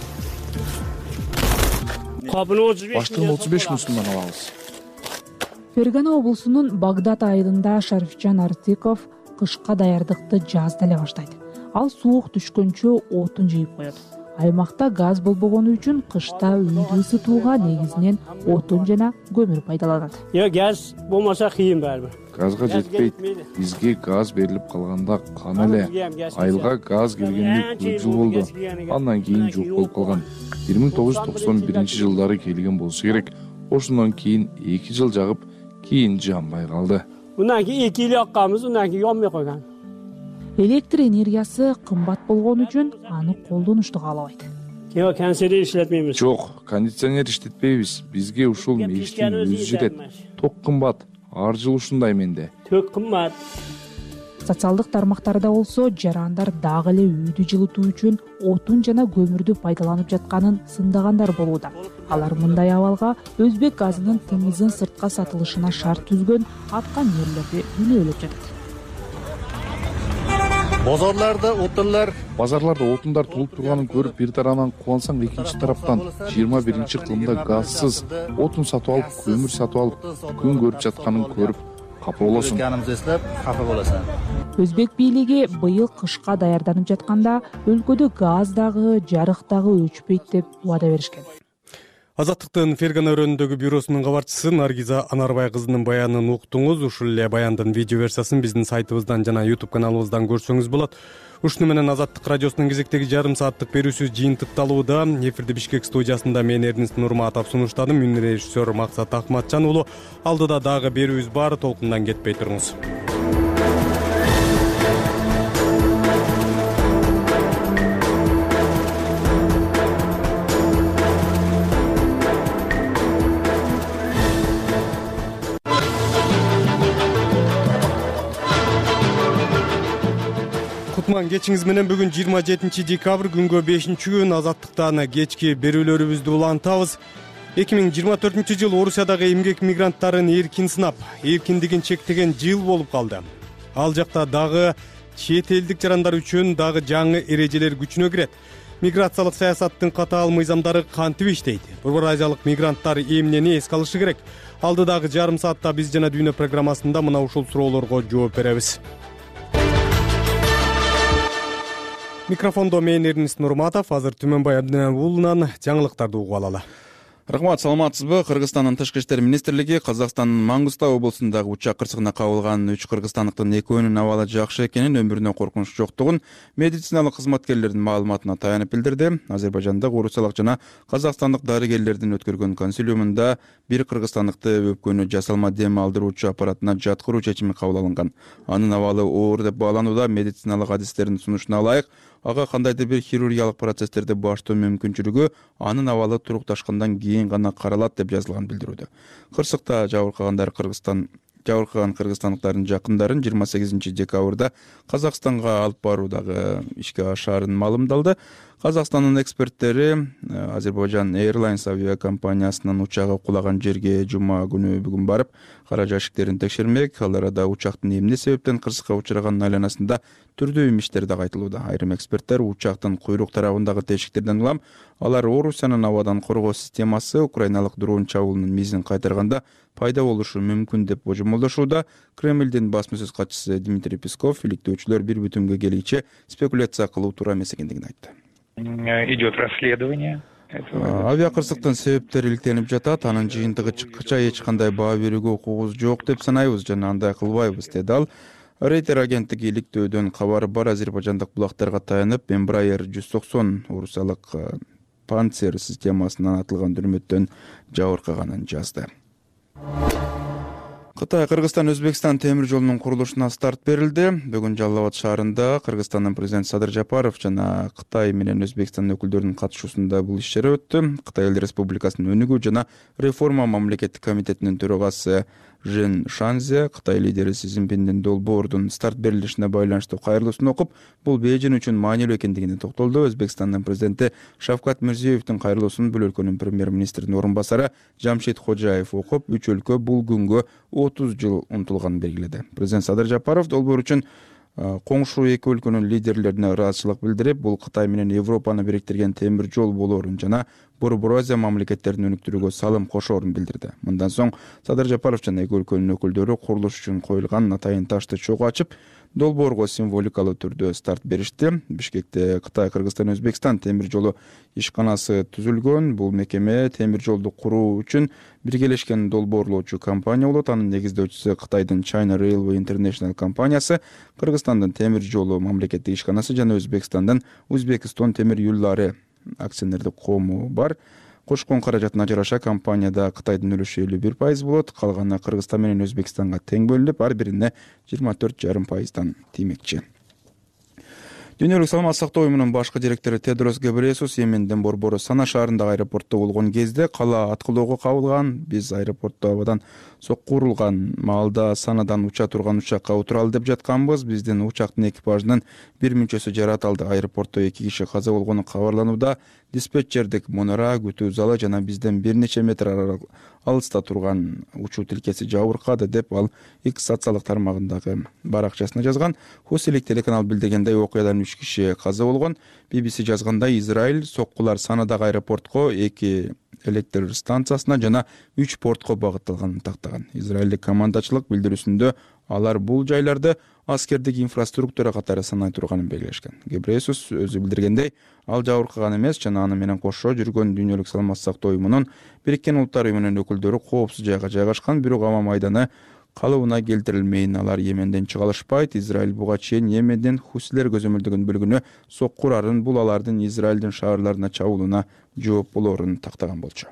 Баштыгын 35 миң сомдон алабыз. Фергана облусунун Багдад айылында Шарифжан Артыков кышка даярдыкты жазда эле баштайт. Ал суук түшкөнчө отун жыйып коет. Аймакта газ болбогону үчүн кышта үйдү ысытууга негизинен отун жана көмүр пайдаланат. Газ болмаса кыйын баары. Газга жетпейт. Бизге газ берилип калганда кана эле. Айылга газ келгенде көп жыл болду. Андан кийин жок болуп калган. 1991-жылдары келген болсо керек. Ошондон кийин 2 жыл жагып, кийин жанбай калды. Унан кийин 2 жыл якканбыз, унан кийин жанбай койгон. Электр энергиясы кымбат болгон үчүн аны колдонушту каалабайт. Кондиционер иштетпейбиз. Жок, кондиционер иштетпейбиз. Бизге ушул мештин өзү жетет. Ток кымбат. Ар жыл ушундай менде. Ток кымбат. Социалдык тармактарда болсо жарандар дагы эле үйдү жылытуу үчүн отун жана көмүрдү пайдаланып жатканын сындагандар болууда. Алар мындай абалга өзбек газынын тыңызын сыртка сатылышына шарт түзгөн акционерлерди күнөөлөп жатат. Базарларда отундар толуп турганын көрүп, бир тарабынан кубансаң, экинчи тараптан 21-кылымда газсыз отун сатып алып, көмүр сатып алып, күн көрүп жатканын көрүп капа болосуң. Өзбек бийлиги быйыл кышка даярданып жатканда өлкөдө газ дагы, жарык дагы өчпөйт деп убада беришкен. Азаттыктын Фергана өрөөнүндөгү бюросунун кабарчысы Наргиза Анарбай кызынын баянын уктуңуз. Ушул эле баяндын видео версиясын биздин сайтыбыздан жана YouTube каналыбыздан көрсөңүз болот. Ушуну менен Азаттык радиосунун кезектеги жарым сааттык берүүсү жыйынтыкталууда. Эфирди Бишкек студиясында мен Эрнест Нурматов сунуштадым. Үн режиссер Максат Акматжан уулу. Алдыда дагы берүүбүз бар, толкундан кетпей туруңуз. Кечиңиз менен бүгүн 27 декабрь күнгө 5-күн Азаттыктан кечки берүүлөрүбүздү улантабыз. 2024 жыл Орусиядагы эмгек мигранттарын эркин сынап, эркиндигин чектеген жыл болуп калды. Ал жакта дагы чет элдик жарандар үчүн дагы жаңы эрежелер күчүнө кирет. Миграциялык саясаттын катаал мыйзамдары кантип иштейт? Борбор азиялык мигранттар эмнени эске алышы керек? Алдыдагы жарым саатта биз жана Дүйнө программасында мына ушул суроолорго жооп беребиз. Микрофондо мен Эрнест Нурматов, азыр Түмөнбай Абдинабай уулунан жаңылыктарды угуп алалы. Рахмат, саламатсызбы? Кыргызстандын Тышкы иштер министрлиги Казакстандын Маңгыстау облусундагы учак кырсыгына кабылган 3 кыргызстандыктын экөөнүн абалы жакшы экенин, өмүрүнө коркунуч жоктугун медициналык кызматкерлердин маалыматына таянып билдирди. Азербайжандагы орусиялык жана казакстандык дарыгерлердин өткөргөн консилиумунда бир кыргызстандыкты өпкөнү жасалма дем алдыруучу аппаратына жаткыруу чечими кабыл алынган. Анын абалы оор деп бааланууда. Медициналык адистердин сунушуна ылайык, ага кандайдыр бир хирургиялык процесстерди баштоо мүмкүнчүлүгү анын абалы турукташкандан кийин гана каралат деп жазылган билдирүүдө. Кырсыкта жабыркаган кыргызстандыктардын жакындарын 28 декабрда Казакстанга алып баруудагы ишке ашаарын маалымдалды. Казакстандын эксперттери Азербайджан Airlines авиакомпаниясынын учагы кулаган жерге жума күнү бүгүн барып, кара жашиктерин текшермек. Ал арада учактын эмне себептен кырсыкка учраганын айланасында түрдүү имиштер да айтылууда. Айрым эксперттер учактын куйрук тарабындагы тешиктерден улам алар Орусиянын абадан коргоо системасы украиналык дрон чабуулунун мизин кайтарганда пайда болушу мүмкүн деп божомолдошууда. Кремлдин басма сөз катчысы Дмитрий Песков иликтөөчүлөр бир бүтүнгө келгиче спекуляция кылуу туура эмес экендигин айтты. Идет расследование. Авиакырсыктын себептери иликтенип жатат. Анын жыйынтыгы чыккыча эч кандай баа берүүгө укугубуз жок деп санайбыз жана андай кылбайбыз, деди ал. Рейтер агенттиги иликтөөдөн кабары бар азербайжандык булактарга таянып, Embraer 190 орусиялык Panzer системасынан атылган дүрмөттөн жабыркаганын жазды. Кытай Кыргызстан Өзбекстан темир жолунун курулушуна старт берилди. Бүгүн Жалал Абад шаарында Кыргызстандын президенти Садыр Жапаров жана Кытай менен Өзбекстан өкүлдөрүнүн катышуусунда бул иш-чара өттү. Кытай Эл Республикасынын өнүгүү жана реформа мамлекеттик комитетинин төрагасы Жен Шанзе Кытай лидери Си Цзиньпиндин долбоордун старт берилишине байланыштуу кайрылуусун окуп, бул Бейжиң үчүн маанилүү экендигине токтолду. Өзбекстандын президенти Шавкат Мирзиёевдин кайрылуусун бул өлкөнүн премьер-министринин орун басары Жамшид Ходжаев окуп, 3 өлкө бул күнгө 30 жыл умтулганын белгиледи. Президент Садыр Жапаров долбоор үчүн коңшу эки өлкөнүн лидерлерине ыраазычылык билдирип, бул Кытай менен Европаны бириктирген темир жол болоорун жана Борбор Азия мамлекеттерин өнүктүрүүгө салым кошоорун билдирди. Мындан соң Садыр Жапаров жана эки өлкөнүн өкүлдөрү курулуш үчүн коюлган атайын ташты чогуу ачып, долбоорго символикалуу түрдө старт беришти. Бишкекте Кытай, Кыргызстан, Өзбекстан темир жолу ишканасы түзүлгөн. Бул мекеме темир жолду куруу үчүн биргелешкен долбоорлоочу компания болот. Анын негиздөөчүсү Кытайдын China Railway International компаниясы, Кыргызстандын темир жолу мамлекеттик ишканасы жана Өзбекстандын Узбекистон темир юллары акционердик коому бар. Кошкон каражатына жараша компанияда Кытайдын үлүшү 51% болот. Калганы Кыргызстан менен Өзбекстанга тең бөлүнүп, ар бирине 24,5% тиймекчи. Дүйнөлүк саламаттык сактоо уюмунун башкы директору Тедрос Гебрейесус Йемендин борбору Сана шаарындагы аэропортто болгон кезде кала аткылоого кабылган. Биз аэропортто абадан сокку урулган маалда Санадан уча турган учакка отуралы деп жатканбыз. Биздин учактын экипажынын бир мүнчөсү жаратылды. Аэропортто 2 киши каза болгону кабарланууда. Диспетчердик мунара, күтүү залы жана бизден бир нече метр алыста турган учуу тилкеси жабыркады деп ал X социалдык тармагындагы баракчасына жазган. Хуселик телеканал билдиргендей окуядан 3 киши каза болгон. BBC жазгандай Израиль соккулар Санадагы аэропортко 2 электр станциясына жана 3 портко багытталганын тактаган. Израилдик командачылык билдирүүсүндө Алар бул жайларды аскердик инфраструктура катары санай турганын белгилешкен. Гебрейесус өзү билдиргендей, ал жабыркаган эмес жана аны менен кошо жүргөн Дүйнөлүк саламат сактоо уюмунун Бириккен Улуттар уюмунун өкүлдөрү коопсуз жайга жайгашкан, бирок аба майданы калыбына келтирилмейин. Алар Йеменден чыга алышпайт. Израиль буга чейин Йеменден хусилер көзөмөлдөгөн бөлүгүнө сокку урарын, бул алардын Израилдин шаарларына чабуулуна жооп болоорун тактаган болчу.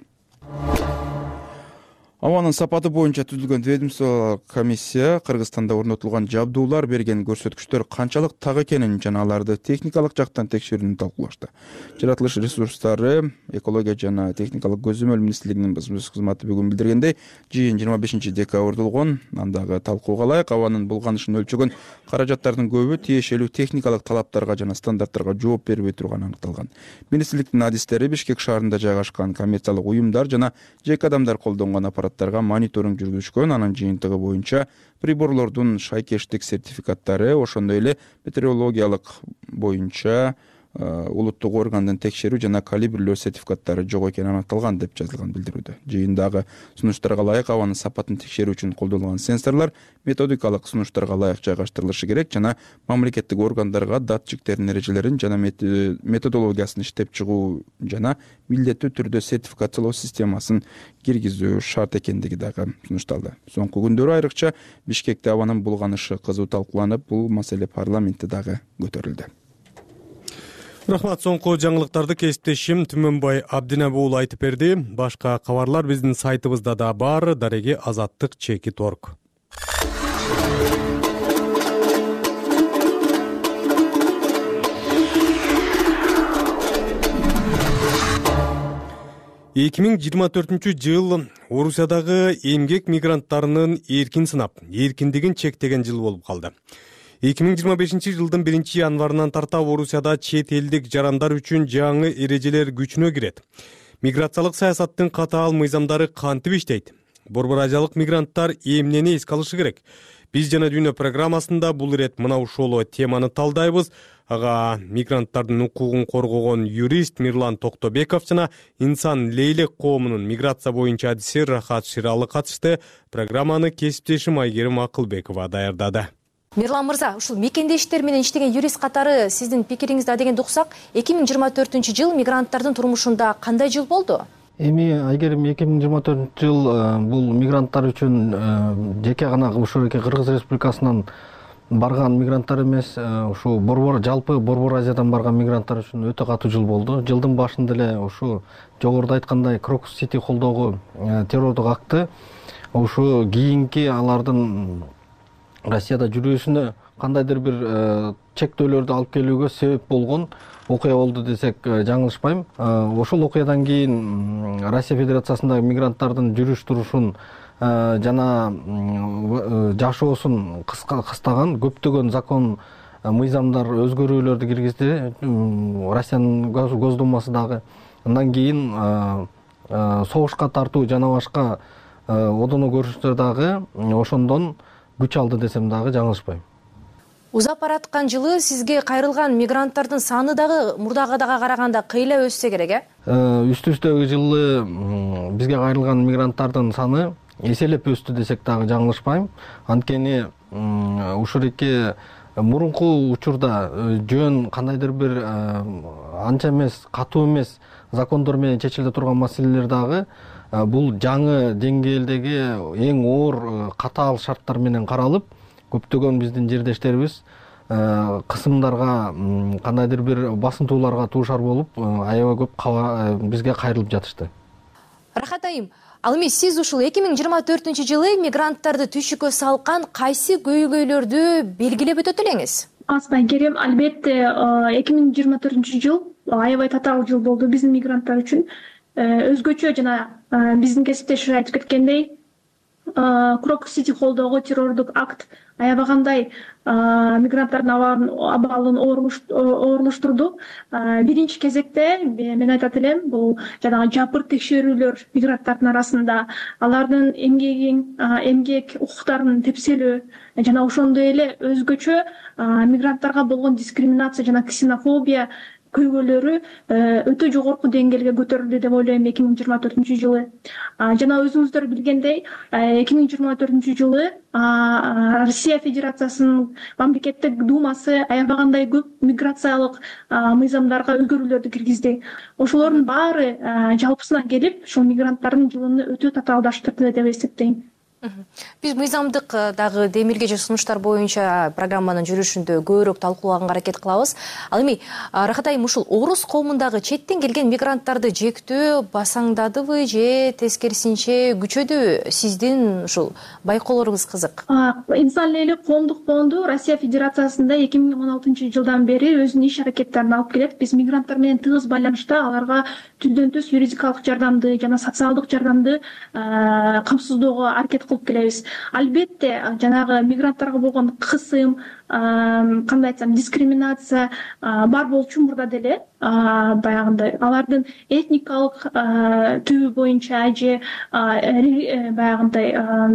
Абанын сапаты боюнча түзүлгөн ведомстволук комиссия Кыргызстанда орнотулган жабдуулар берген көрсөткүчтөр канчалык так экенин жана аларды техникалык жактан текшерүүнү талкуулашты. Жаратылыш ресурстары, экология жана техникалык көзөмөл министрлигинин басма кызматы бүгүн билдиргендей, жыйын 25 декабрда болгон. Андагы талкууга ылайык абанын булганышын өлчөгөн каражаттардын көбү тиешелүү техникалык талаптарга жана стандарттарга жооп бербей турганы аныкталган. Министрликтин адистери Бишкек шаарында жайгашкан коммерциялык уюмдар жана жеке адамдар колдонгон аппараттарга мониторинг жүргүзүшкөн. Анын жыйынтыгы боюнча приборлордун шайкештик сертификаттары, ошондой эле метеорологиялык боюнча улуттук органдын текшерүү жана калибрлөө сертификаттары жок экени аныкталган деп жазылган билдирүүдө. Жыйындагы сунуштарга ылайык абанын сапатын текшерүү үчүн колдонулган сенсорлор методикалык сунуштарга ылайык жайгаштырылышы керек жана мамлекеттик органдарга датчиктердин эрежелерин жана методологиясын иштеп чыгуу жана милдеттүү түрдө сертификациялоо системасын киргизүү шарт экендиги дагы сунушталды. Соңку күндөрү айрыкча Бишкекте абанын булганышы кызуу талкууланып, бул маселе парламентте дагы көтөрүлдү. Рахмат, соңку жаңылыктарды кесиптешим Түмөнбай Абдинабы уулу айтып берди. Башка кабарлар биздин сайтыбызда да бар. Дареги azаттык.org. Эки миң жыйырма төртүнчү жыл Орусиядагы эмгек мигранттарынын эркин сынап, эркиндигин чектеген жыл болуп калды. 2025 жылдын 1-январынан тарта Орусияда чет элдик жарандар үчүн жаңы эрежелер күчүнө кирет. Миграциялык саясаттын катаал мыйзамдары кантип иштейт? Борбор Азиялык мигранттар эмнени эске алышы керек? Биз жана Дүйнө программасында бул ирет мына ушул теманы талдайбыз. Ага мигранттардын укугун коргогон юрист Мирлан Токтобеков жана инсан лейлек коомунун миграция боюнча адиси Рахат Ширалы катышты. Программаны кесиптешим Айгерим Акылбекова даярдады. Мирлан мырза, ушул мекендештер менен иштеген юрист катары сиздин пикириңизди дегенди уксак, 2024 жыл мигранттардын турмушунда кандай жыл болду? Эми Айгерим 2024 жыл бул мигранттар үчүн жеке гана ушул Кыргыз Республикасынан барган мигранттар эмес, ушу жалпы Борбор Азиядан барган мигранттар үчүн өтө катуу жыл болду. Жылдын башында эле ушу жогоруда айткандай Крокус Сити колдогу террордук акты ушу кийинки алардын Россияда жүрүүсүнө кандайдыр бир чектөөлөрдү алып келүүгө себеп болгон окуя болду десек жаңылышпайм. Ошол окуядан кийин Россия Федерациясындагы мигранттардын жүрүш турушун жана жашоосун кыстаган көптөгөн закон мыйзамдар өзгөрүүлөрдү киргизди. Россиянын Госдумасы дагы андан кийин согушка тартуу жана башка одоно көрүнүштөр дагы ошондон күч алды десем дагы жаңылышпайм. Узап бараткан жылы сизге кайрылган мигранттардын саны дагы мурдагыга караганда кыйла өссө керек, Үстүбүздөгү жылы бизге кайрылган мигранттардын саны эселеп өстү десек дагы жаңылышпайм. Анткени ушуреке мурунку учурда жөн кандайдыр бир анча эмес, катуу эмес закондор менен чечиле турган маселелер дагы бул жаңы деңгээлдеги эң оор катаал шарттар менен каралып, көптөгөн биздин жердештерибиз кысымдарга, кандайдыр бир басынтууларга туушар болуп, аябай көп бизге кайрылып жатышты. Рахат айым, ал эми сиз ушул 2024 жылы мигранттарды түйшүккө салкан кайсы көйгөйлөрдү белгилеп өтөт элеңиз? Айгерим, албетте 2024 жыл аябай татаал жыл болду биздин мигранттар үчүн. Өзгөчө жана биздин кесиптешер айтып кеткендей, Крокус Сити колдогу террордук акт аябагандай мигранттардын абалын оорлоштурду. Биринчи кезекте мен айтат элем, бул жанагы жапыр текшерүүлөр мигранттардын арасында, алардын эмгек укуктарын тепселөө жана ошондой эле өзгөчө мигранттарга болгон дискриминация жана ксенофобия көйгөйлөрү өтө жогорку деңгээлге көтөрүлдү деп ойлойм 2024-жылы. Жана өзүңүздөр билгендей 2024 жылы Россия Федерациясынын мамлекеттик думасы аябагандай көп миграциялык мыйзамдарга өзгөрүүлөрдү киргизди. Ошолордун баары жалпысынан келип, ушул мигранттардын жылын өтө татаалдаштырды деп эсептейм. Биз мыйзамдык дагы демилге же сунуштар боюнча программанын жүрүшүндө көбүрөөк талкуулаганга аракет кылабыз. Ал эми Рахат айым, ушул орус коомундагы четтен келген мигранттарды жектөө басаңдадыбы же тескерисинче күчөдүбү? Сиздин ушул байкоолоруңуз кызык. Инсан эле коомдук фонду Россия Федерациясында 2016-жылдан бери өзүнүн иш аракеттерин алып келет. Биз мигранттар менен тыгыз байланышта аларга түздөн түз юридикалык жардамды жана социалдык жардамды камсыздоого аракет кылып келебиз. Албетте, жанагы мигранттарга болгон кысым, кандай айтсам, дискриминация бар болчу мурда деле. Баягындай алардын этникалык түбү боюнча же баягындай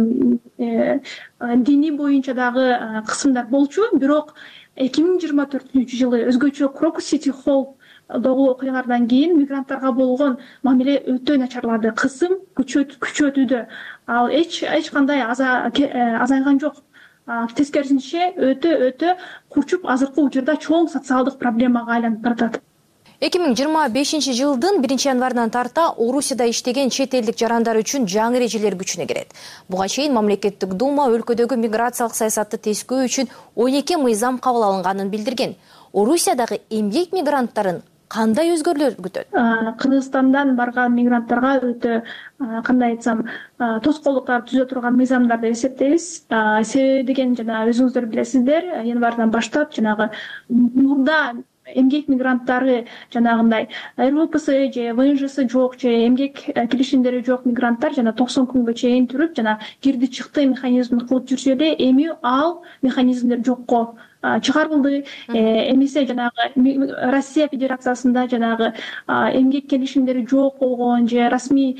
диний боюнча дагы кысымдар болчу. Бирок 2024-жылы өзгөчө Крокус Сити Холл догу окуялардан кийин мигранттарга болгон мамиле өтө начарлады. Кысым күчөтүүдө. Ал эч кандай азайган жок. Тескерисинче өтө курчуп азыркы учурда чоң социалдык проблемага айланып баратат. 2025-жылдын 1-январынан тарта Орусияда иштеген чет элдик жарандар үчүн жаңы эрежелер күчүнө кирет. Буга чейин мамлекеттик дума өлкөдөгү миграциялык саясатты тескөө үчүн 12 мыйзам кабыл алынганын билдирген. Орусиядагы эмгек мигранттарын кандай өзгөрүүлөр күтөт? Кыргызстандан барган мигранттарга өтө кандай айтсам, тоскоолдуктар түзө турган мыйзамдар деп эсептейбиз. Себеби деген жана өзүңүздөр билесиздер, январдан баштап жанагы мурда эмгек мигранттары жанагындай РВПС же ВНЖС жок же эмгек келишимдери жок мигранттар жана 90 күнгө чейин туруп жана кирди чыкты механизмин кылып жүрсө эле, эми ал механизмдер жокко чыгарылды. Эмесе жанагы Россия Федерациясында жанагы эмгек келишимдери жок болгон же расмий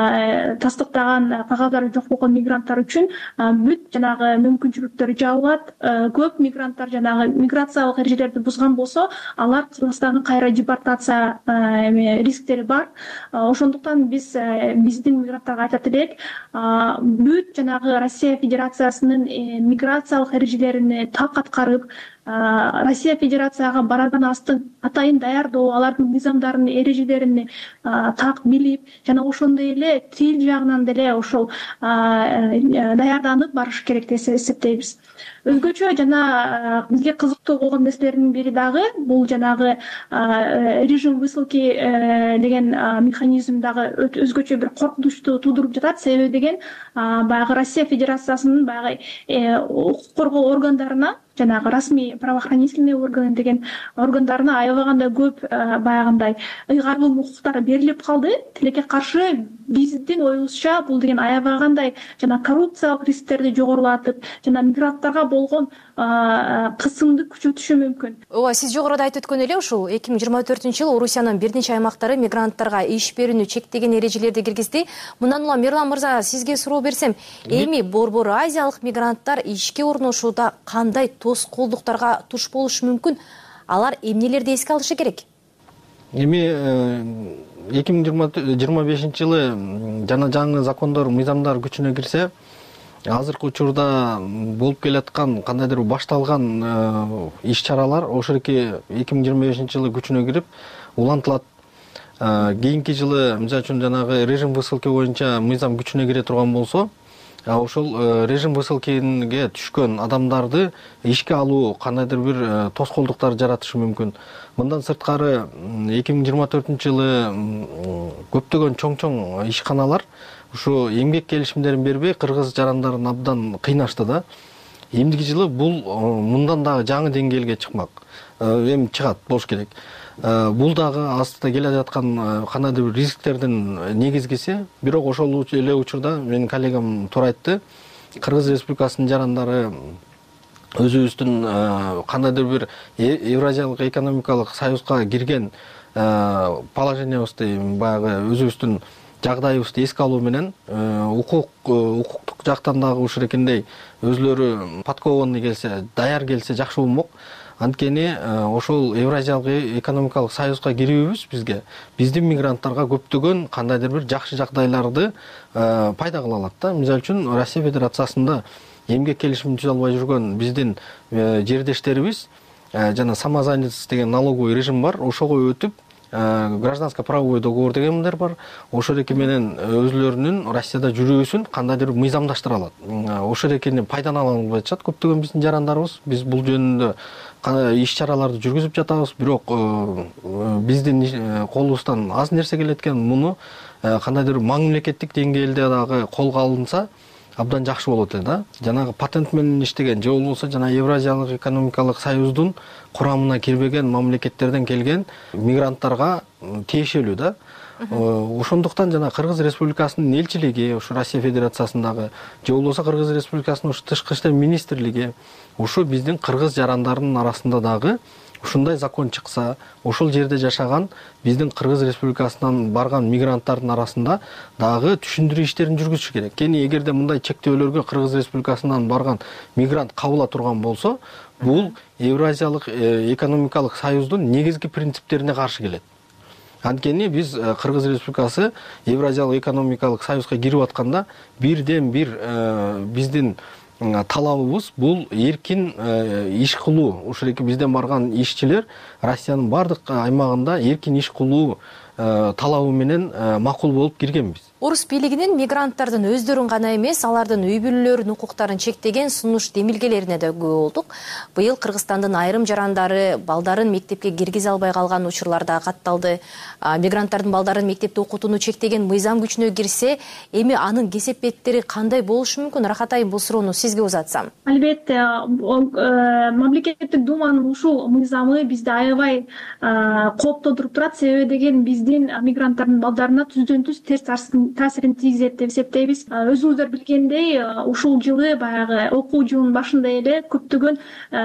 тастыктаган кагаздары жок болгон мигранттар үчүн бүт жанагы мүмкүнчүлүктөр жабылат. Көп мигранттар жанагы миграциялык эрежелерди бузган болсо, алар Кыргызстанга кайра депортация рисктери бар. Ошондуктан биздин мигранттарга айтат элек, бүт жанагы Россия Федерациясынын миграциялык эрежелерине так аткарып, Россия Федерацияга барадан астын атайын даярдоо, алардын мыйзамдарын, эрежелерин так билип, жана ошондой эле тил жагынан деле ошол даярданып барыш керек деп эсептейбиз. Өзгөчө жана бизге кызыктуу болгон нерселердин бири дагы бул жанагы режим высылки деген механизм дагы өзгөчө бир коркунучту туудуруп жатат. Себеби деген баягы Россия Федерациясынын баягы укук коргоо органдарына, жанагы расмий правоохранительный орган деген органдарына аябагандай көп баягындай ыйгарым укуктар берилип калды. Тилекке каршы биздин оюбузча бул деген аябагандай жана коррупциялык рисктерди жогорулатып, жана мигранттарга болгон кысымды күчөтүшү мүмкүн. Ооба, сиз жогоруда айтып өткөн эле ушул 2024-жылы Орусиянын бир нече аймактары мигранттарга иш берүүнү чектеген эрежелерди киргизди. Мындан улам Мирлан мырза, сизге суроо берсем, эми борбор азиялык мигранттар ишке орношууда кандай тоскоолдуктарга туш болушу мүмкүн? Алар эмнелерди эске алышы керек? Эми 2025-жылы жана жаңы закондор, мыйзамдар күчүнө кирсе, азыркы учурда болуп келаткан кандайдыр башталган иш-чаралар ошоки 2025-жылы күчүнө кирип улантылат. Кийинки жылы, мисалы үчүн жанагы режим высылки боюнча мыйзам күчүнө кире турган болсо, ошол режим высылкиге түшкөн адамдарды ишке алуу кандайдыр бир тоскоолдуктар жаратышы мүмкүн. Мындан сырткары 2024-жылы көптөгөн чоң ишканалар ушу эмгек келишимдерин бербей кыргыз жарандарын абдан кыйнашты да. Эмдиги жылы бул мындан дагы жаңы деңгээлге чыкмак. Эми чыгат болуш керек. Бул дагы астында келе жаткан кандайдыр бир рисктердин негизгиси. Бирок ошол эле учурда менин коллегам туура айтты. Кыргыз Республикасынын жарандары өзүбүздүн кандайдыр бир Евразиялык экономикалык союзга кирген положениябызды, баягы өзүбүздүн жагдайыбызды эске алуу менен укуктук жактан дагы ушул экендей өзүлөрү подкованный келсе, даяр келсе жакшы болмок. Анткени ошол Евразиялык экономикалык союзга кирүүбүз бизге биздин мигранттарга көптөгөн кандайдыр бир жакшы жагдайларды пайда кыла алат да. Мисалы үчүн Россия Федерациясында эмгек келишимин түзө албай жүргөн биздин жердештерибиз жана самозанятость деген налоговый режим бар, ошого өтүп гражданско правовой договор дегендер бар. Ошол эки менен өзүлөрүнүн Россияда жүрүүсүн кандайдыр мыйзамдаштыра алат. Ошол экинен пайдалана албай жатат көптөгөн биздин жарандарыбыз. Биз бул жөнүндө иш чараларды жүргүзүп жатабыз, бирок биздин колубуздан аз нерсе келет экен. Муну кандайдыр мамлекеттик деңгээлде дагы колго алынса абдан жакшы болот эле да. Жанагы патент менен иштеген же болбосо жана Евразиялык экономикалык союздун курамына кирбеген мамлекеттерден келген мигранттарга тиешелүү да. Ошондуктан жана Кыргыз Республикасынын элчилиги, ушу Россия Федерациясындагы же болбосо Кыргыз Республикасынын тышкы иштер министрлиги ушу биздин кыргыз жарандарынын арасында дагы ушундай закон чыкса, ошол жерде жашаган биздин Кыргыз Республикасынан барган мигранттардын арасында дагы түшүндүрүү иштерин жүргүзүш керек. Кени эгерде мындай чектөөлөргө Кыргыз Республикасынан барган мигрант кабыла турган болсо, бул Евразиялык экономикалык союздун негизги принциптерине каршы келет. Анткени биз Кыргыз Республикасы Евразиялык экономикалык союзга кирип атканда бирден бир биздин талабыбыз бул эркин иш кылуу. Ушул эки бизден барган ишчилер Россиянын бардык аймагында эркин иш кылуу талабы менен макул болуп киргенбиз. Орус бийлигинин мигранттардын өздөрүн гана эмес, алардын үй бүлөлөрүнүн укуктарын чектеген сунуш демилгелерине да күбө болдук. Быйыл Кыргызстандын айрым жарандары балдарын мектепке киргизе албай калган учурлар да катталды. Мигранттардын балдарын мектепте окутууну чектеген мыйзам күчүнө кирсе, эми анын кесепеттери кандай болушу мүмкүн? Рахат айым, бул суроону сизге узатсам. Албетте, мамлекеттик думанын ушул мыйзамы бизди аябай кооптондуруп турат. Себеби деген биздин мигранттардын балдарына түздөн түз терс таасирин тийгизет деп эсептейбиз. Өзүңүздөр билгендей, ушул жылы баягы окуу жылынын башында эле көптөгөн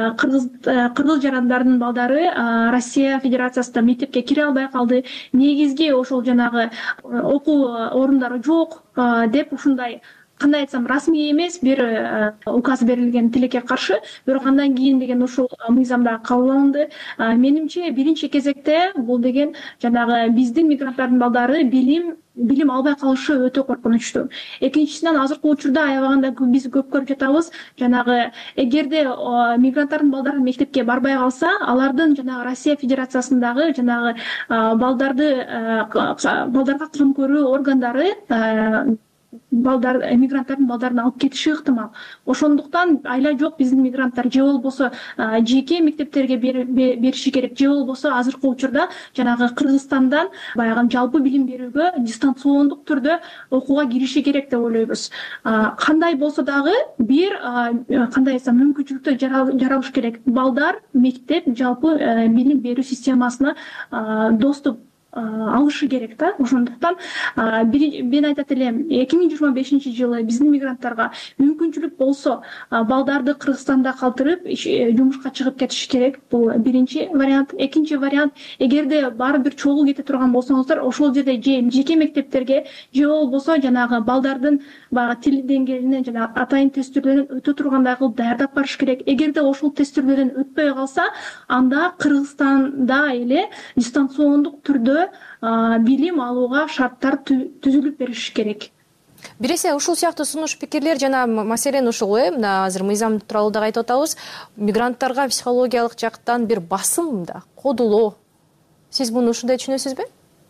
кыргыз жарандардын балдары Россия Федерациясында мектепке кире албай калды. Негизги ошол жанагы окуу орундары жок деп ушундай кандай айтсам расмий эмес бир указ берилген тилекке каршы, бирок андан кийин деген ушул мыйзамда кабыл алынды. Менимче биринчи кезекте бул деген жанагы биздин мигранттардын балдары билим албай калышы өтө коркунучтуу. Экинчисинен азыркы учурда аябаганда биз көп көрүп жатабыз, жанагы эгерде мигранттардын балдары мектепке барбай калса, алардын жанагы Россия Федерациясындагы жанагы балдарга кам көрүү органдары мигранттардын балдарын алып кетиши ыктымал. Ошондуктан айла жок биздин мигранттар же болбосо жеке мектептерге бериши керек, же болбосо азыркы учурда жанагы Кыргызстандан баягы жалпы билим берүүгө дистанциондук түрдө окууга кириши керек деп ойлойбуз. Кандай болсо дагы бир кандай айтсам мүмкүнчүлүктөр жаралыш керек. Балдар мектеп жалпы билим берүү системасына доступ алышы керек да. Ошондуктан мен айтат элем, 2025 жылы биздин мигранттарга мүмкүнчүлүк болсо балдарды Кыргызстанда калтырып жумушка чыгып кетиш керек. Бул биринчи вариант. Экинчи вариант, эгерде баары бир чогуу кете турган болсоңуздар, ошол жерде жеке мектептерге же болбосо жанагы балдардын баягы тил деңгээлинен жана атайын тесттөөрдөн өтө тургандай кылып даярдап барыш керек. Эгерде ошол тесттөөрдөн өтпөй калса, анда Кыргызстанда эле дистанциондук түрдө билим алууга шарттар түзүлүп бериш керек. Биресе ушул сыяктуу сунуш пикирлер жана маселен ушул мына азыр мыйзам тууралуу да айтып атабыз, мигранттарга психологиялык жактан бир басым да, кодулоо. Сиз муну ушундай түшүнөсүзбү?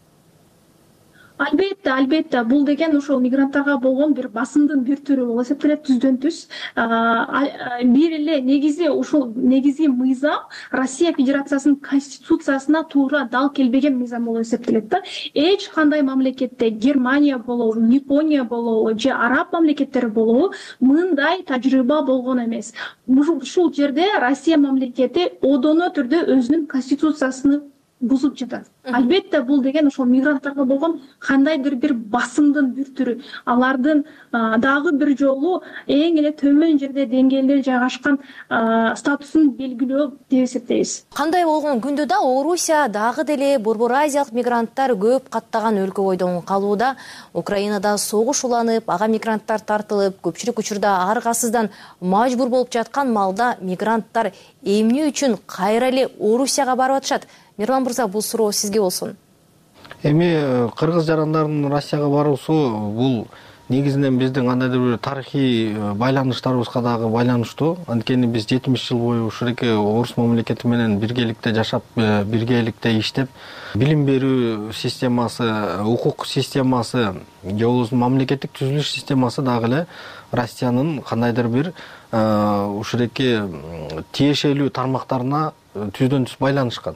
Албетте, бул деген ошол мигранттарга болгон бир басымдын бир түрү болуп эсептелет, түздөн түз. Бир эле негизи мыйзам Россия Федерациясынын конституциясына туура дал келбеген мыйзам болуп эсептелет да. Эч кандай мамлекетте, Германия болобу, Япония болобу, же араб мамлекеттери болобу, мындай тажрыйба болгон эмес. Ушул жерде Россия мамлекети одоно түрдө өзүнүн конституциясын бузуп жатат. Албетте бул деген ошол мигранттарга болгон кандайдыр бир басымдын бир түрү, алардын дагы бир жолу эң эле төмөн жерде деңгээлде жайгашкан статусун белгилөө деп эсептейбиз. Кандай болгон күндө да Орусия дагы деле Борбор Азиялык мигранттар көп каттаган өлкө бойдон калууда. Украинада согуш уланып, ага мигранттар тартылып, көпчүлүк учурда аргасыздан мажбур болуп жаткан маалда мигранттар эмне үчүн кайра эле Орусияга барып атышат? Мирлан мырза, бул суроо сизге болсун. Эми кыргыз жарандардын Россияга баруусу бул негизинен биздин кандайдыр бир тарыхый байланыштарыбызга дагы байланыштуу. Анткени биз 70 жыл бою ушуреке орус мамлекети менен биргеликте жашап, биргеликте иштеп, билим берүү системасы, укук системасы, же болбосо мамлекеттик түзүлүш системасы дагы эле Россиянын кандайдыр бир ушуреке тиешелүү тармактарына түздөн түз байланышкан.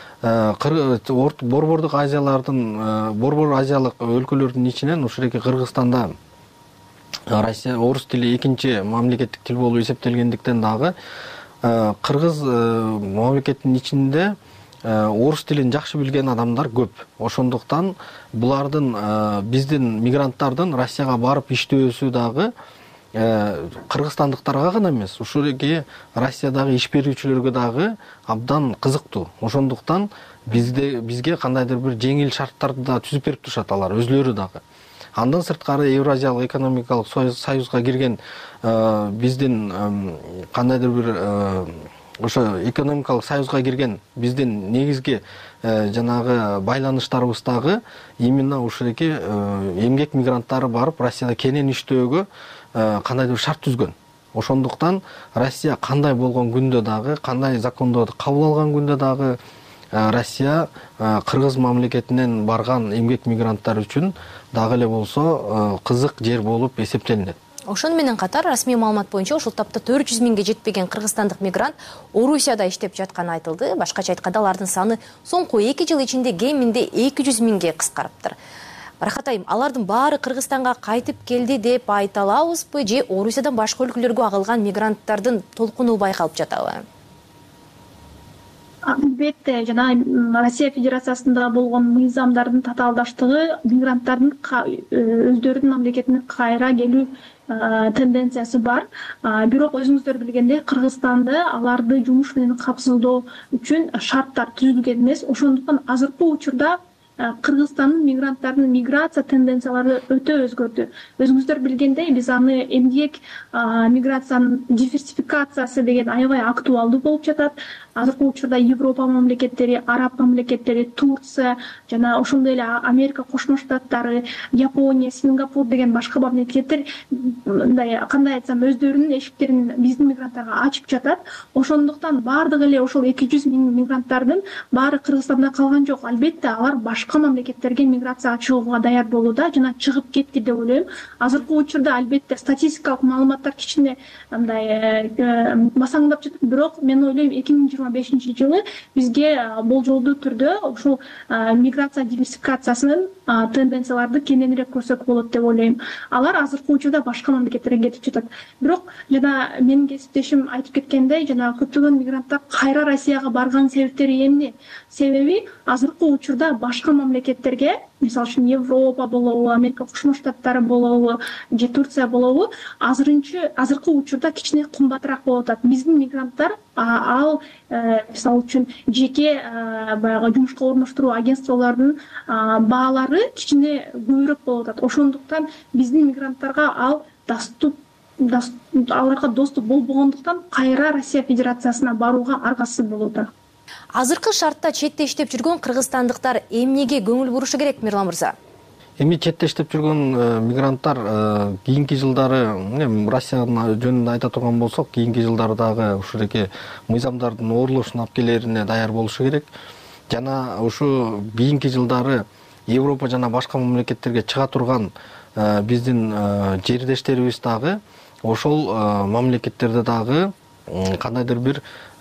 Борбордук азиялык өлкөлөрдүн ичинен ушуреке Кыргызстанда Россия орус тили экинчи мамлекеттик тил болуп эсептелгендиктен дагы кыргыз мамлекетинин ичинде орус тилин жакшы билген адамдар көп. Ошондуктан булардын биздин мигранттардын Россияга барып иштөөсү дагы кыргызстандыктарга гана эмес, ушуреке Россиядагы иш берүүчүлөргө дагы абдан кызыктуу. Ошондуктан бизге кандайдыр бир жеңил шарттарды да түзүп берип турушат алар өзлөрү дагы. Андан сырткары Евразиялык экономикалык союзга кирген биздин кандайдыр бир ошо экономикалык союзга кирген биздин негизги жанагы байланыштарыбыз дагы именно ушуреке эмгек мигранттары барып Россияда кенен иштөөгө кандайдыр шарт түзгөн. Ошондуктан Россия кандай болгон күндө дагы, кандай закондорду кабыл алган күндө дагы Россия кыргыз мамлекетинен барган эмгек мигранттар үчүн дагы эле болсо кызык жер болуп эсептелинет. Ошону менен катар расмий маалымат боюнча ушул тапта 400 миңге жетпеген кыргызстандык мигрант Орусияда иштеп жатканы айтылды. Башкача айтканда алардын саны соңку 2 жыл ичинде кеминде 200 миңге кыскарыптыр. Рахат айым, алардын баары Кыргызстанга кайтып келди деп айта алабызбы же Орусиядан башка өлкөлөргө агылган мигранттардын толкуну байкалып жатабы? Албетте, жана Россия Федерациясында болгон мыйзамдардын татаалдаштыгы мигранттардын өздөрүнүн мамлекетине кайра келүү тенденциясы бар. Бирок өзүңүздөр билгендей, Кыргызстанда аларды жумуш менен капсыздоо үчүн шарттар түзүлгөн эмес. Ошондуктан азыркы учурда Кыргызстандын мигранттардын миграция тенденциялары өтө өзгөрдү. Өзүңүздөр билгендей, биз аны эмгек миграциянын диверсификациясы деген аябай актуалдуу болуп жатат. Азыркы учурда Европа мамлекеттери, Араб мамлекеттери, Турция жана ошондой эле Америка Кошмо Штаттары, Япония, Сингапур деген башка мамлекеттер кандай айтсам өздөрүнүн эшиктерин биздин мигранттарга ачып жатат. Ошондуктан баардыгы эле ошол 200 миң мигранттардын баары Кыргызстанда калган жок. Албетте алар башка мамлекеттерге миграцияга чыгууга даяр болууда жана чыгып кетти деп ойлойм. Азыркы учурда албетте статистикалык маалыматтар кичине мындай басаңдап жатат, бирок мен ойлойм 2025-жылы бизге болжолдуу түрдө ушул миграция диверсификациясынын тенденцияларды кененирээк көрсөк болот деп ойлойм. Алар азыркы учурда башка мамлекеттерге кетип жатат. Бирок жана менин кесиптешим айтып кеткендей, жана көптөгөн мигранттар кайра Россияга барган себептери эмне? Себеби азыркы учурда башка мамлекеттерге, мисалы үчүн Европа болобу, Америка Кошмо Штаттары болобу, же Турция болобу, азыркы учурда кичине кымбатыраак болуп атат. Биздин мигранттар ал мисалы үчүн жеке баягы жумушка орноштуруу агентстволордун баалары кичине көбүрөөк болуп атат. Ошондуктан биздин мигранттарга ал аларга доступ болбогондуктан кайра Россия Федерациясына барууга аргасыз болуп атат. Азыркы шартта четте иштеп жүргөн кыргызстандыктар эмнеге көңүл бурушу керек, Мирлан мырза? Эми четте иштеп жүргөн мигранттар кийинки жылдары, Россиянын жөнүндө айта турган болсок, кийинки жылдары дагы ушуреке мыйзамдардын орулушун алып келерине даяр болушу керек. Жана ушу кийинки жылдары Европа жана башка мамлекеттерге чыга турган биздин жердештерибиз дагы ошол мамлекеттерде дагы кандайдыр бир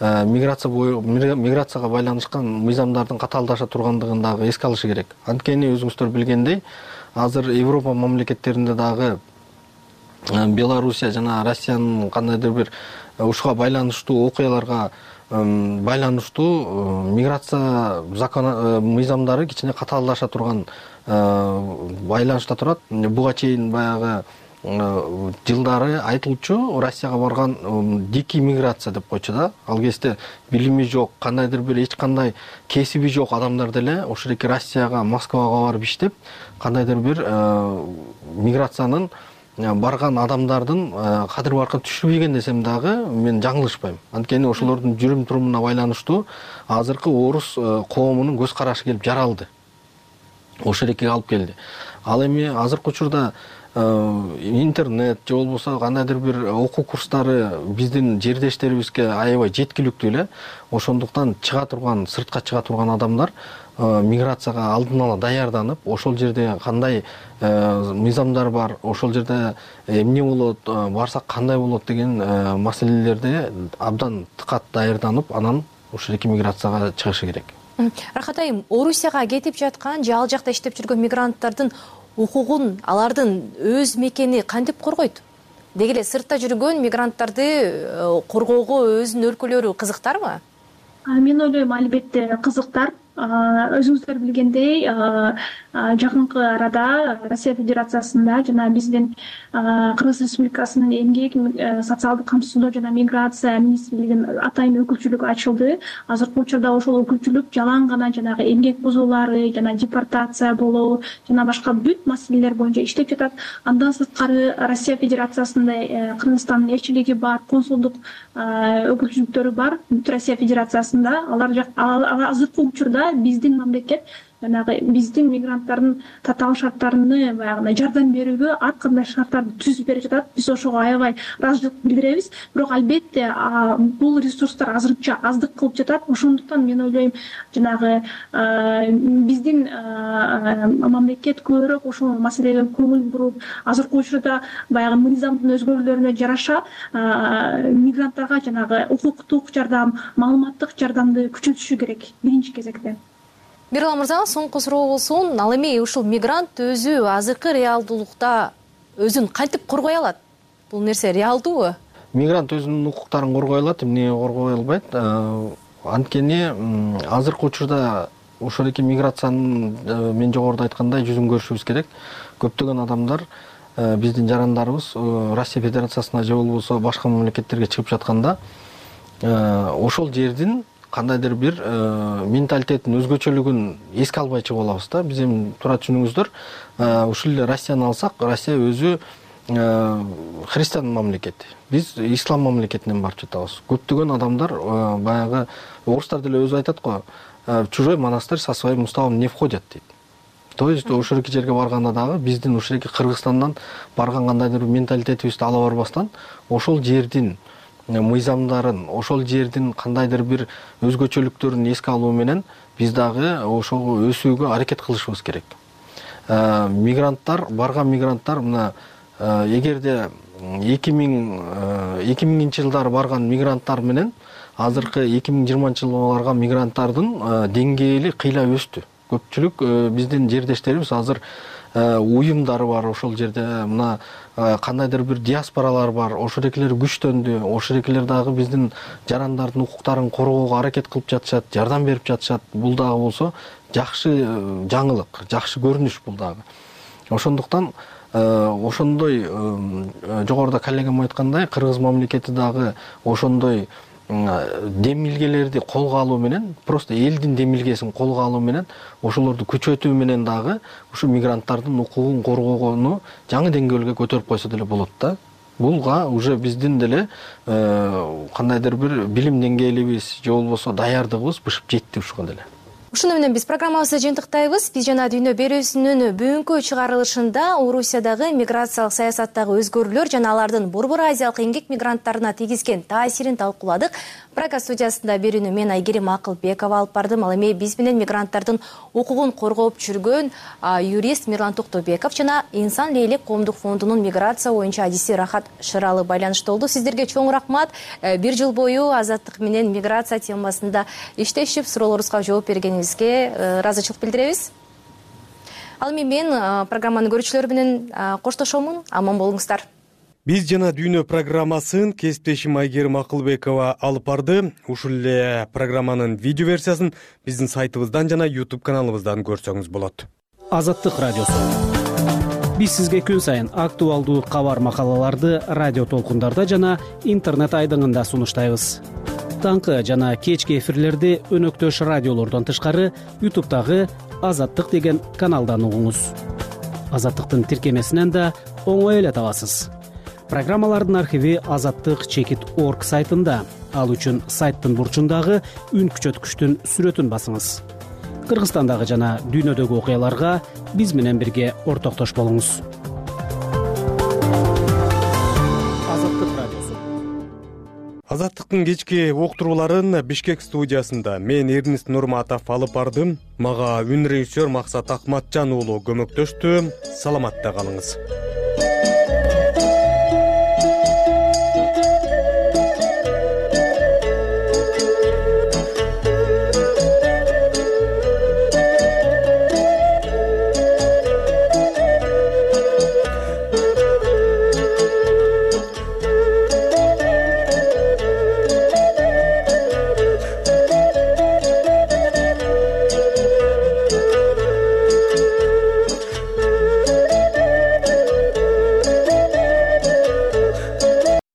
миграцияга байланышкан мыйзамдардын катаалдаша тургандыгын дагы эске алышы керек. Анткени өзүңүздөр билгендей, азыр Европа мамлекеттеринде дагы Белоруссия жана Россиянын кандайдыр бир ушуга байланыштуу окуяларга байланыштуу миграция мыйзамдары кичине катаалдаша турган байланышта турат. Буга чейин баягы жылдары айтылчу Россияга барган дикий миграция деп койчу да. Ал кезде билими жок, кандайдыр бир эч кандай кесиби жок адамдар деле ошол эки Россияга, Москвага барып иштеп, кандайдыр бир миграциянын барган адамдардын кадыр баркын түшүрбеген десем дагы мен жаңылышпайм. Анткени ошолордун жүрүм турумуна байланыштуу азыркы орус коомунун көз карашы келип жаралды. Ошол экиге алып келди. Ал эми азыркы учурда интернет же болбосо кандайдыр бир окуу курстары биздин жердештерибизге аябай жеткиликтүү эле. Ошондуктан сыртка чыга турган адамдар миграцияга алдын ала даярданып, ошол жерде кандай мыйзамдар бар, ошол жерде эмне болот, барсак кандай болот деген маселелерде абдан тыкат даярданып, анан ошол эки миграцияга чыгышы керек. Рахат айым, Орусияга кетип жаткан же ал жакта иштеп жүргөн мигранттардын укугун, алардын өз мекени кантип коргойт? Деги эле сыртта жүргөн мигранттарды коргоого өзүнүн өлкөлөрү кызыктарбы? Мен ойлойм, албетте кызыктар. Өзүңүздөр билгендей, жакынкы арада Россия Федерациясында жана биздин Кыргыз Республикасынын эмгек, социалдык камсыздоо жана миграция министрлигинин атайын өкүлчүлүгү ачылды. Азыркы учурда ошол өкүлчүлүк жалаң гана жанагы эмгек бузуулары жана депортация болуу жана башка бүт маселелер боюнча иштеп жатат. Андан сырткары Россия Федерациясында Кыргызстандын элчилиги бар, консулдук өкүлчүлүктөрү бар бүт Россия Федерациясында. Алар азыркы учурда биздин мамлекет жанагы биздин мигранттардын татаал шарттарыны баягы жардам берүүгө ар кандай шарттарды түзүп берип жатат. Биз ошого аябай ыраазычылык билдиребиз. Бирок албетте бул ресурстар азырынча аздык кылып жатат. Ошондуктан мен ойлойм, жанагы биздин мамлекет көбүрөөк ошол маселеге көңүл буруп, азыркы учурда баягы мыйзамдын өзгөрүүлөрүнө жараша мигранттарга жанагы укуктук жардам, маалыматтык жардамды күчөтүшү керек биринчи кезекте. Мирлан мырза, соңку суроо болсун. Ал эми ушул мигрант өзү азыркы реалдуулукта өзүн кантип коргой алат? Бул нерсе реалдуубу? Мигрант өзүнүн укуктарын коргой алат, эмне коргой албайт? Анткени азыркы учурда ошол эки миграциянын мен жогоруда айткандай жүзүн көрүшүбүз керек. Көптөгөн адамдар биздин жарандарыбыз Россия Федерациясына же болбосо башка мамлекеттерге чыгып жатканда ошол жердин кандайдыр бир менталитеттин өзгөчөлүгүн эске албай чыгып алабыз да. Биз эми туура түшүнүңүздөр, ушул эле Россияны алсак, Россия өзү христиан мамлекет. Биз ислам мамлекетинен барып жатабыз. Көптөгөн адамдар баягы орустар деле өзү айтат го, чужой монастырь со своим уставом не входят дейт. То есть ошол эки жерге барганда дагы биздин ошол эки Кыргызстандан барган кандайдыр бир менталитетибизди ала барбастан, ошол жердин мыйзамдарын, ошол жердин кандайдыр бир өзгөчөлүктөрүн эске алуу менен биз дагы ошого өсүүгө аракет кылышыбыз керек. Барган мигранттар мына эгерде 2000-жылдары барган мигранттар менен азыркы 2020-жылы барган мигранттардын деңгээли кыйла өстү. Көпчүлүк биздин жердештерибиз азыр уюмдары бар, ошол жерде мына кандайдыр бир диаспоралар бар, ошол экилер күчтөндү, ошол экилер дагы биздин жарандардын укуктарын коргоого аракет кылып жатышат, жардам берип жатышат. Бул дагы болсо жакшы жаңылык, жакшы көрүнүш бул дагы. Ошондуктан ошондой жогоруда коллегам айткандай, Кыргыз мамлекети дагы ошондой демилгелерди колго алуу менен, просто элдин демилгесин колго алуу менен, ошолорду күчөтүү менен дагы ушу мигранттардын укугун коргогону жаңы деңгээлге көтөрүп койсо деле болот да. Булга уже биздин деле кандайдыр бир билим деңгээлибиз же болбосо даярдыгыбыз бышып жетти ушуга деле. Ушуну менен биз программабызды жыйынтыктайбыз. Биз жана дүйнө берүүсүнүн бүгүнкү чыгарылышында Орусиядагы миграциялык саясаттагы өзгөрүүлөр жана алардын Борбор Азиялык эмгек мигранттарына тийгизген таасирин талкууладык. Прага студиясында берүүнү мен Айгерим Акылбекова алып бардым. Ал эми биз менен мигранттардын укугун коргоп жүргөн юрист Мирлан Токтобеков жана Инсан Лейлек коомдук фондунун миграция боюнча адиси Рахат Шыралы байланышта болду. Сиздерге чоң рахмат. Бир жыл бою азаттык менен миграция темасында иштешип, суроолорубузга жооп бергенибизге ыраазычылык билдиребиз. Ал эми мен программанын көрүүчүлөрү менен коштошомун. Аман болуңуздар. Биз жана дүйнө программасын кесиптешим Айгерим Акылбекова алып барды. Ушул эле программанын видео версиясын биздин сайтыбыздан жана YouTube каналыбыздан көрсөңүз болот. Азаттык радиосу. Биз сизге күн сайын актуалдуу кабар макалаларды радио толкундарда жана интернет айдыңында сунуштайбыз. Таңкы жана кечки эфирлерди өнөктөш радиолордон тышкары YouTube'дагы Азаттык деген каналдан угуңуз. Азаттыктын тиркемесинен да оңой эле табасыз. Программалардын архиви azattik.org сайтында. Ал үчүн сайттын бурчундагы үн күчөткүчтүн сүрөтүн басыңыз. Кыргызстандагы жана дүйнөдөгү окуяларга биз менен бирге ортоктош болуңуз. Азаттык радиосу. Азаттыктын кечки уктурууларын Бишкек студиясында мен Эрнист Нурматов алып бардым. Мага үн режиссер Максат Акматжан уулу көмөктөштү. Саламатта калыңыз.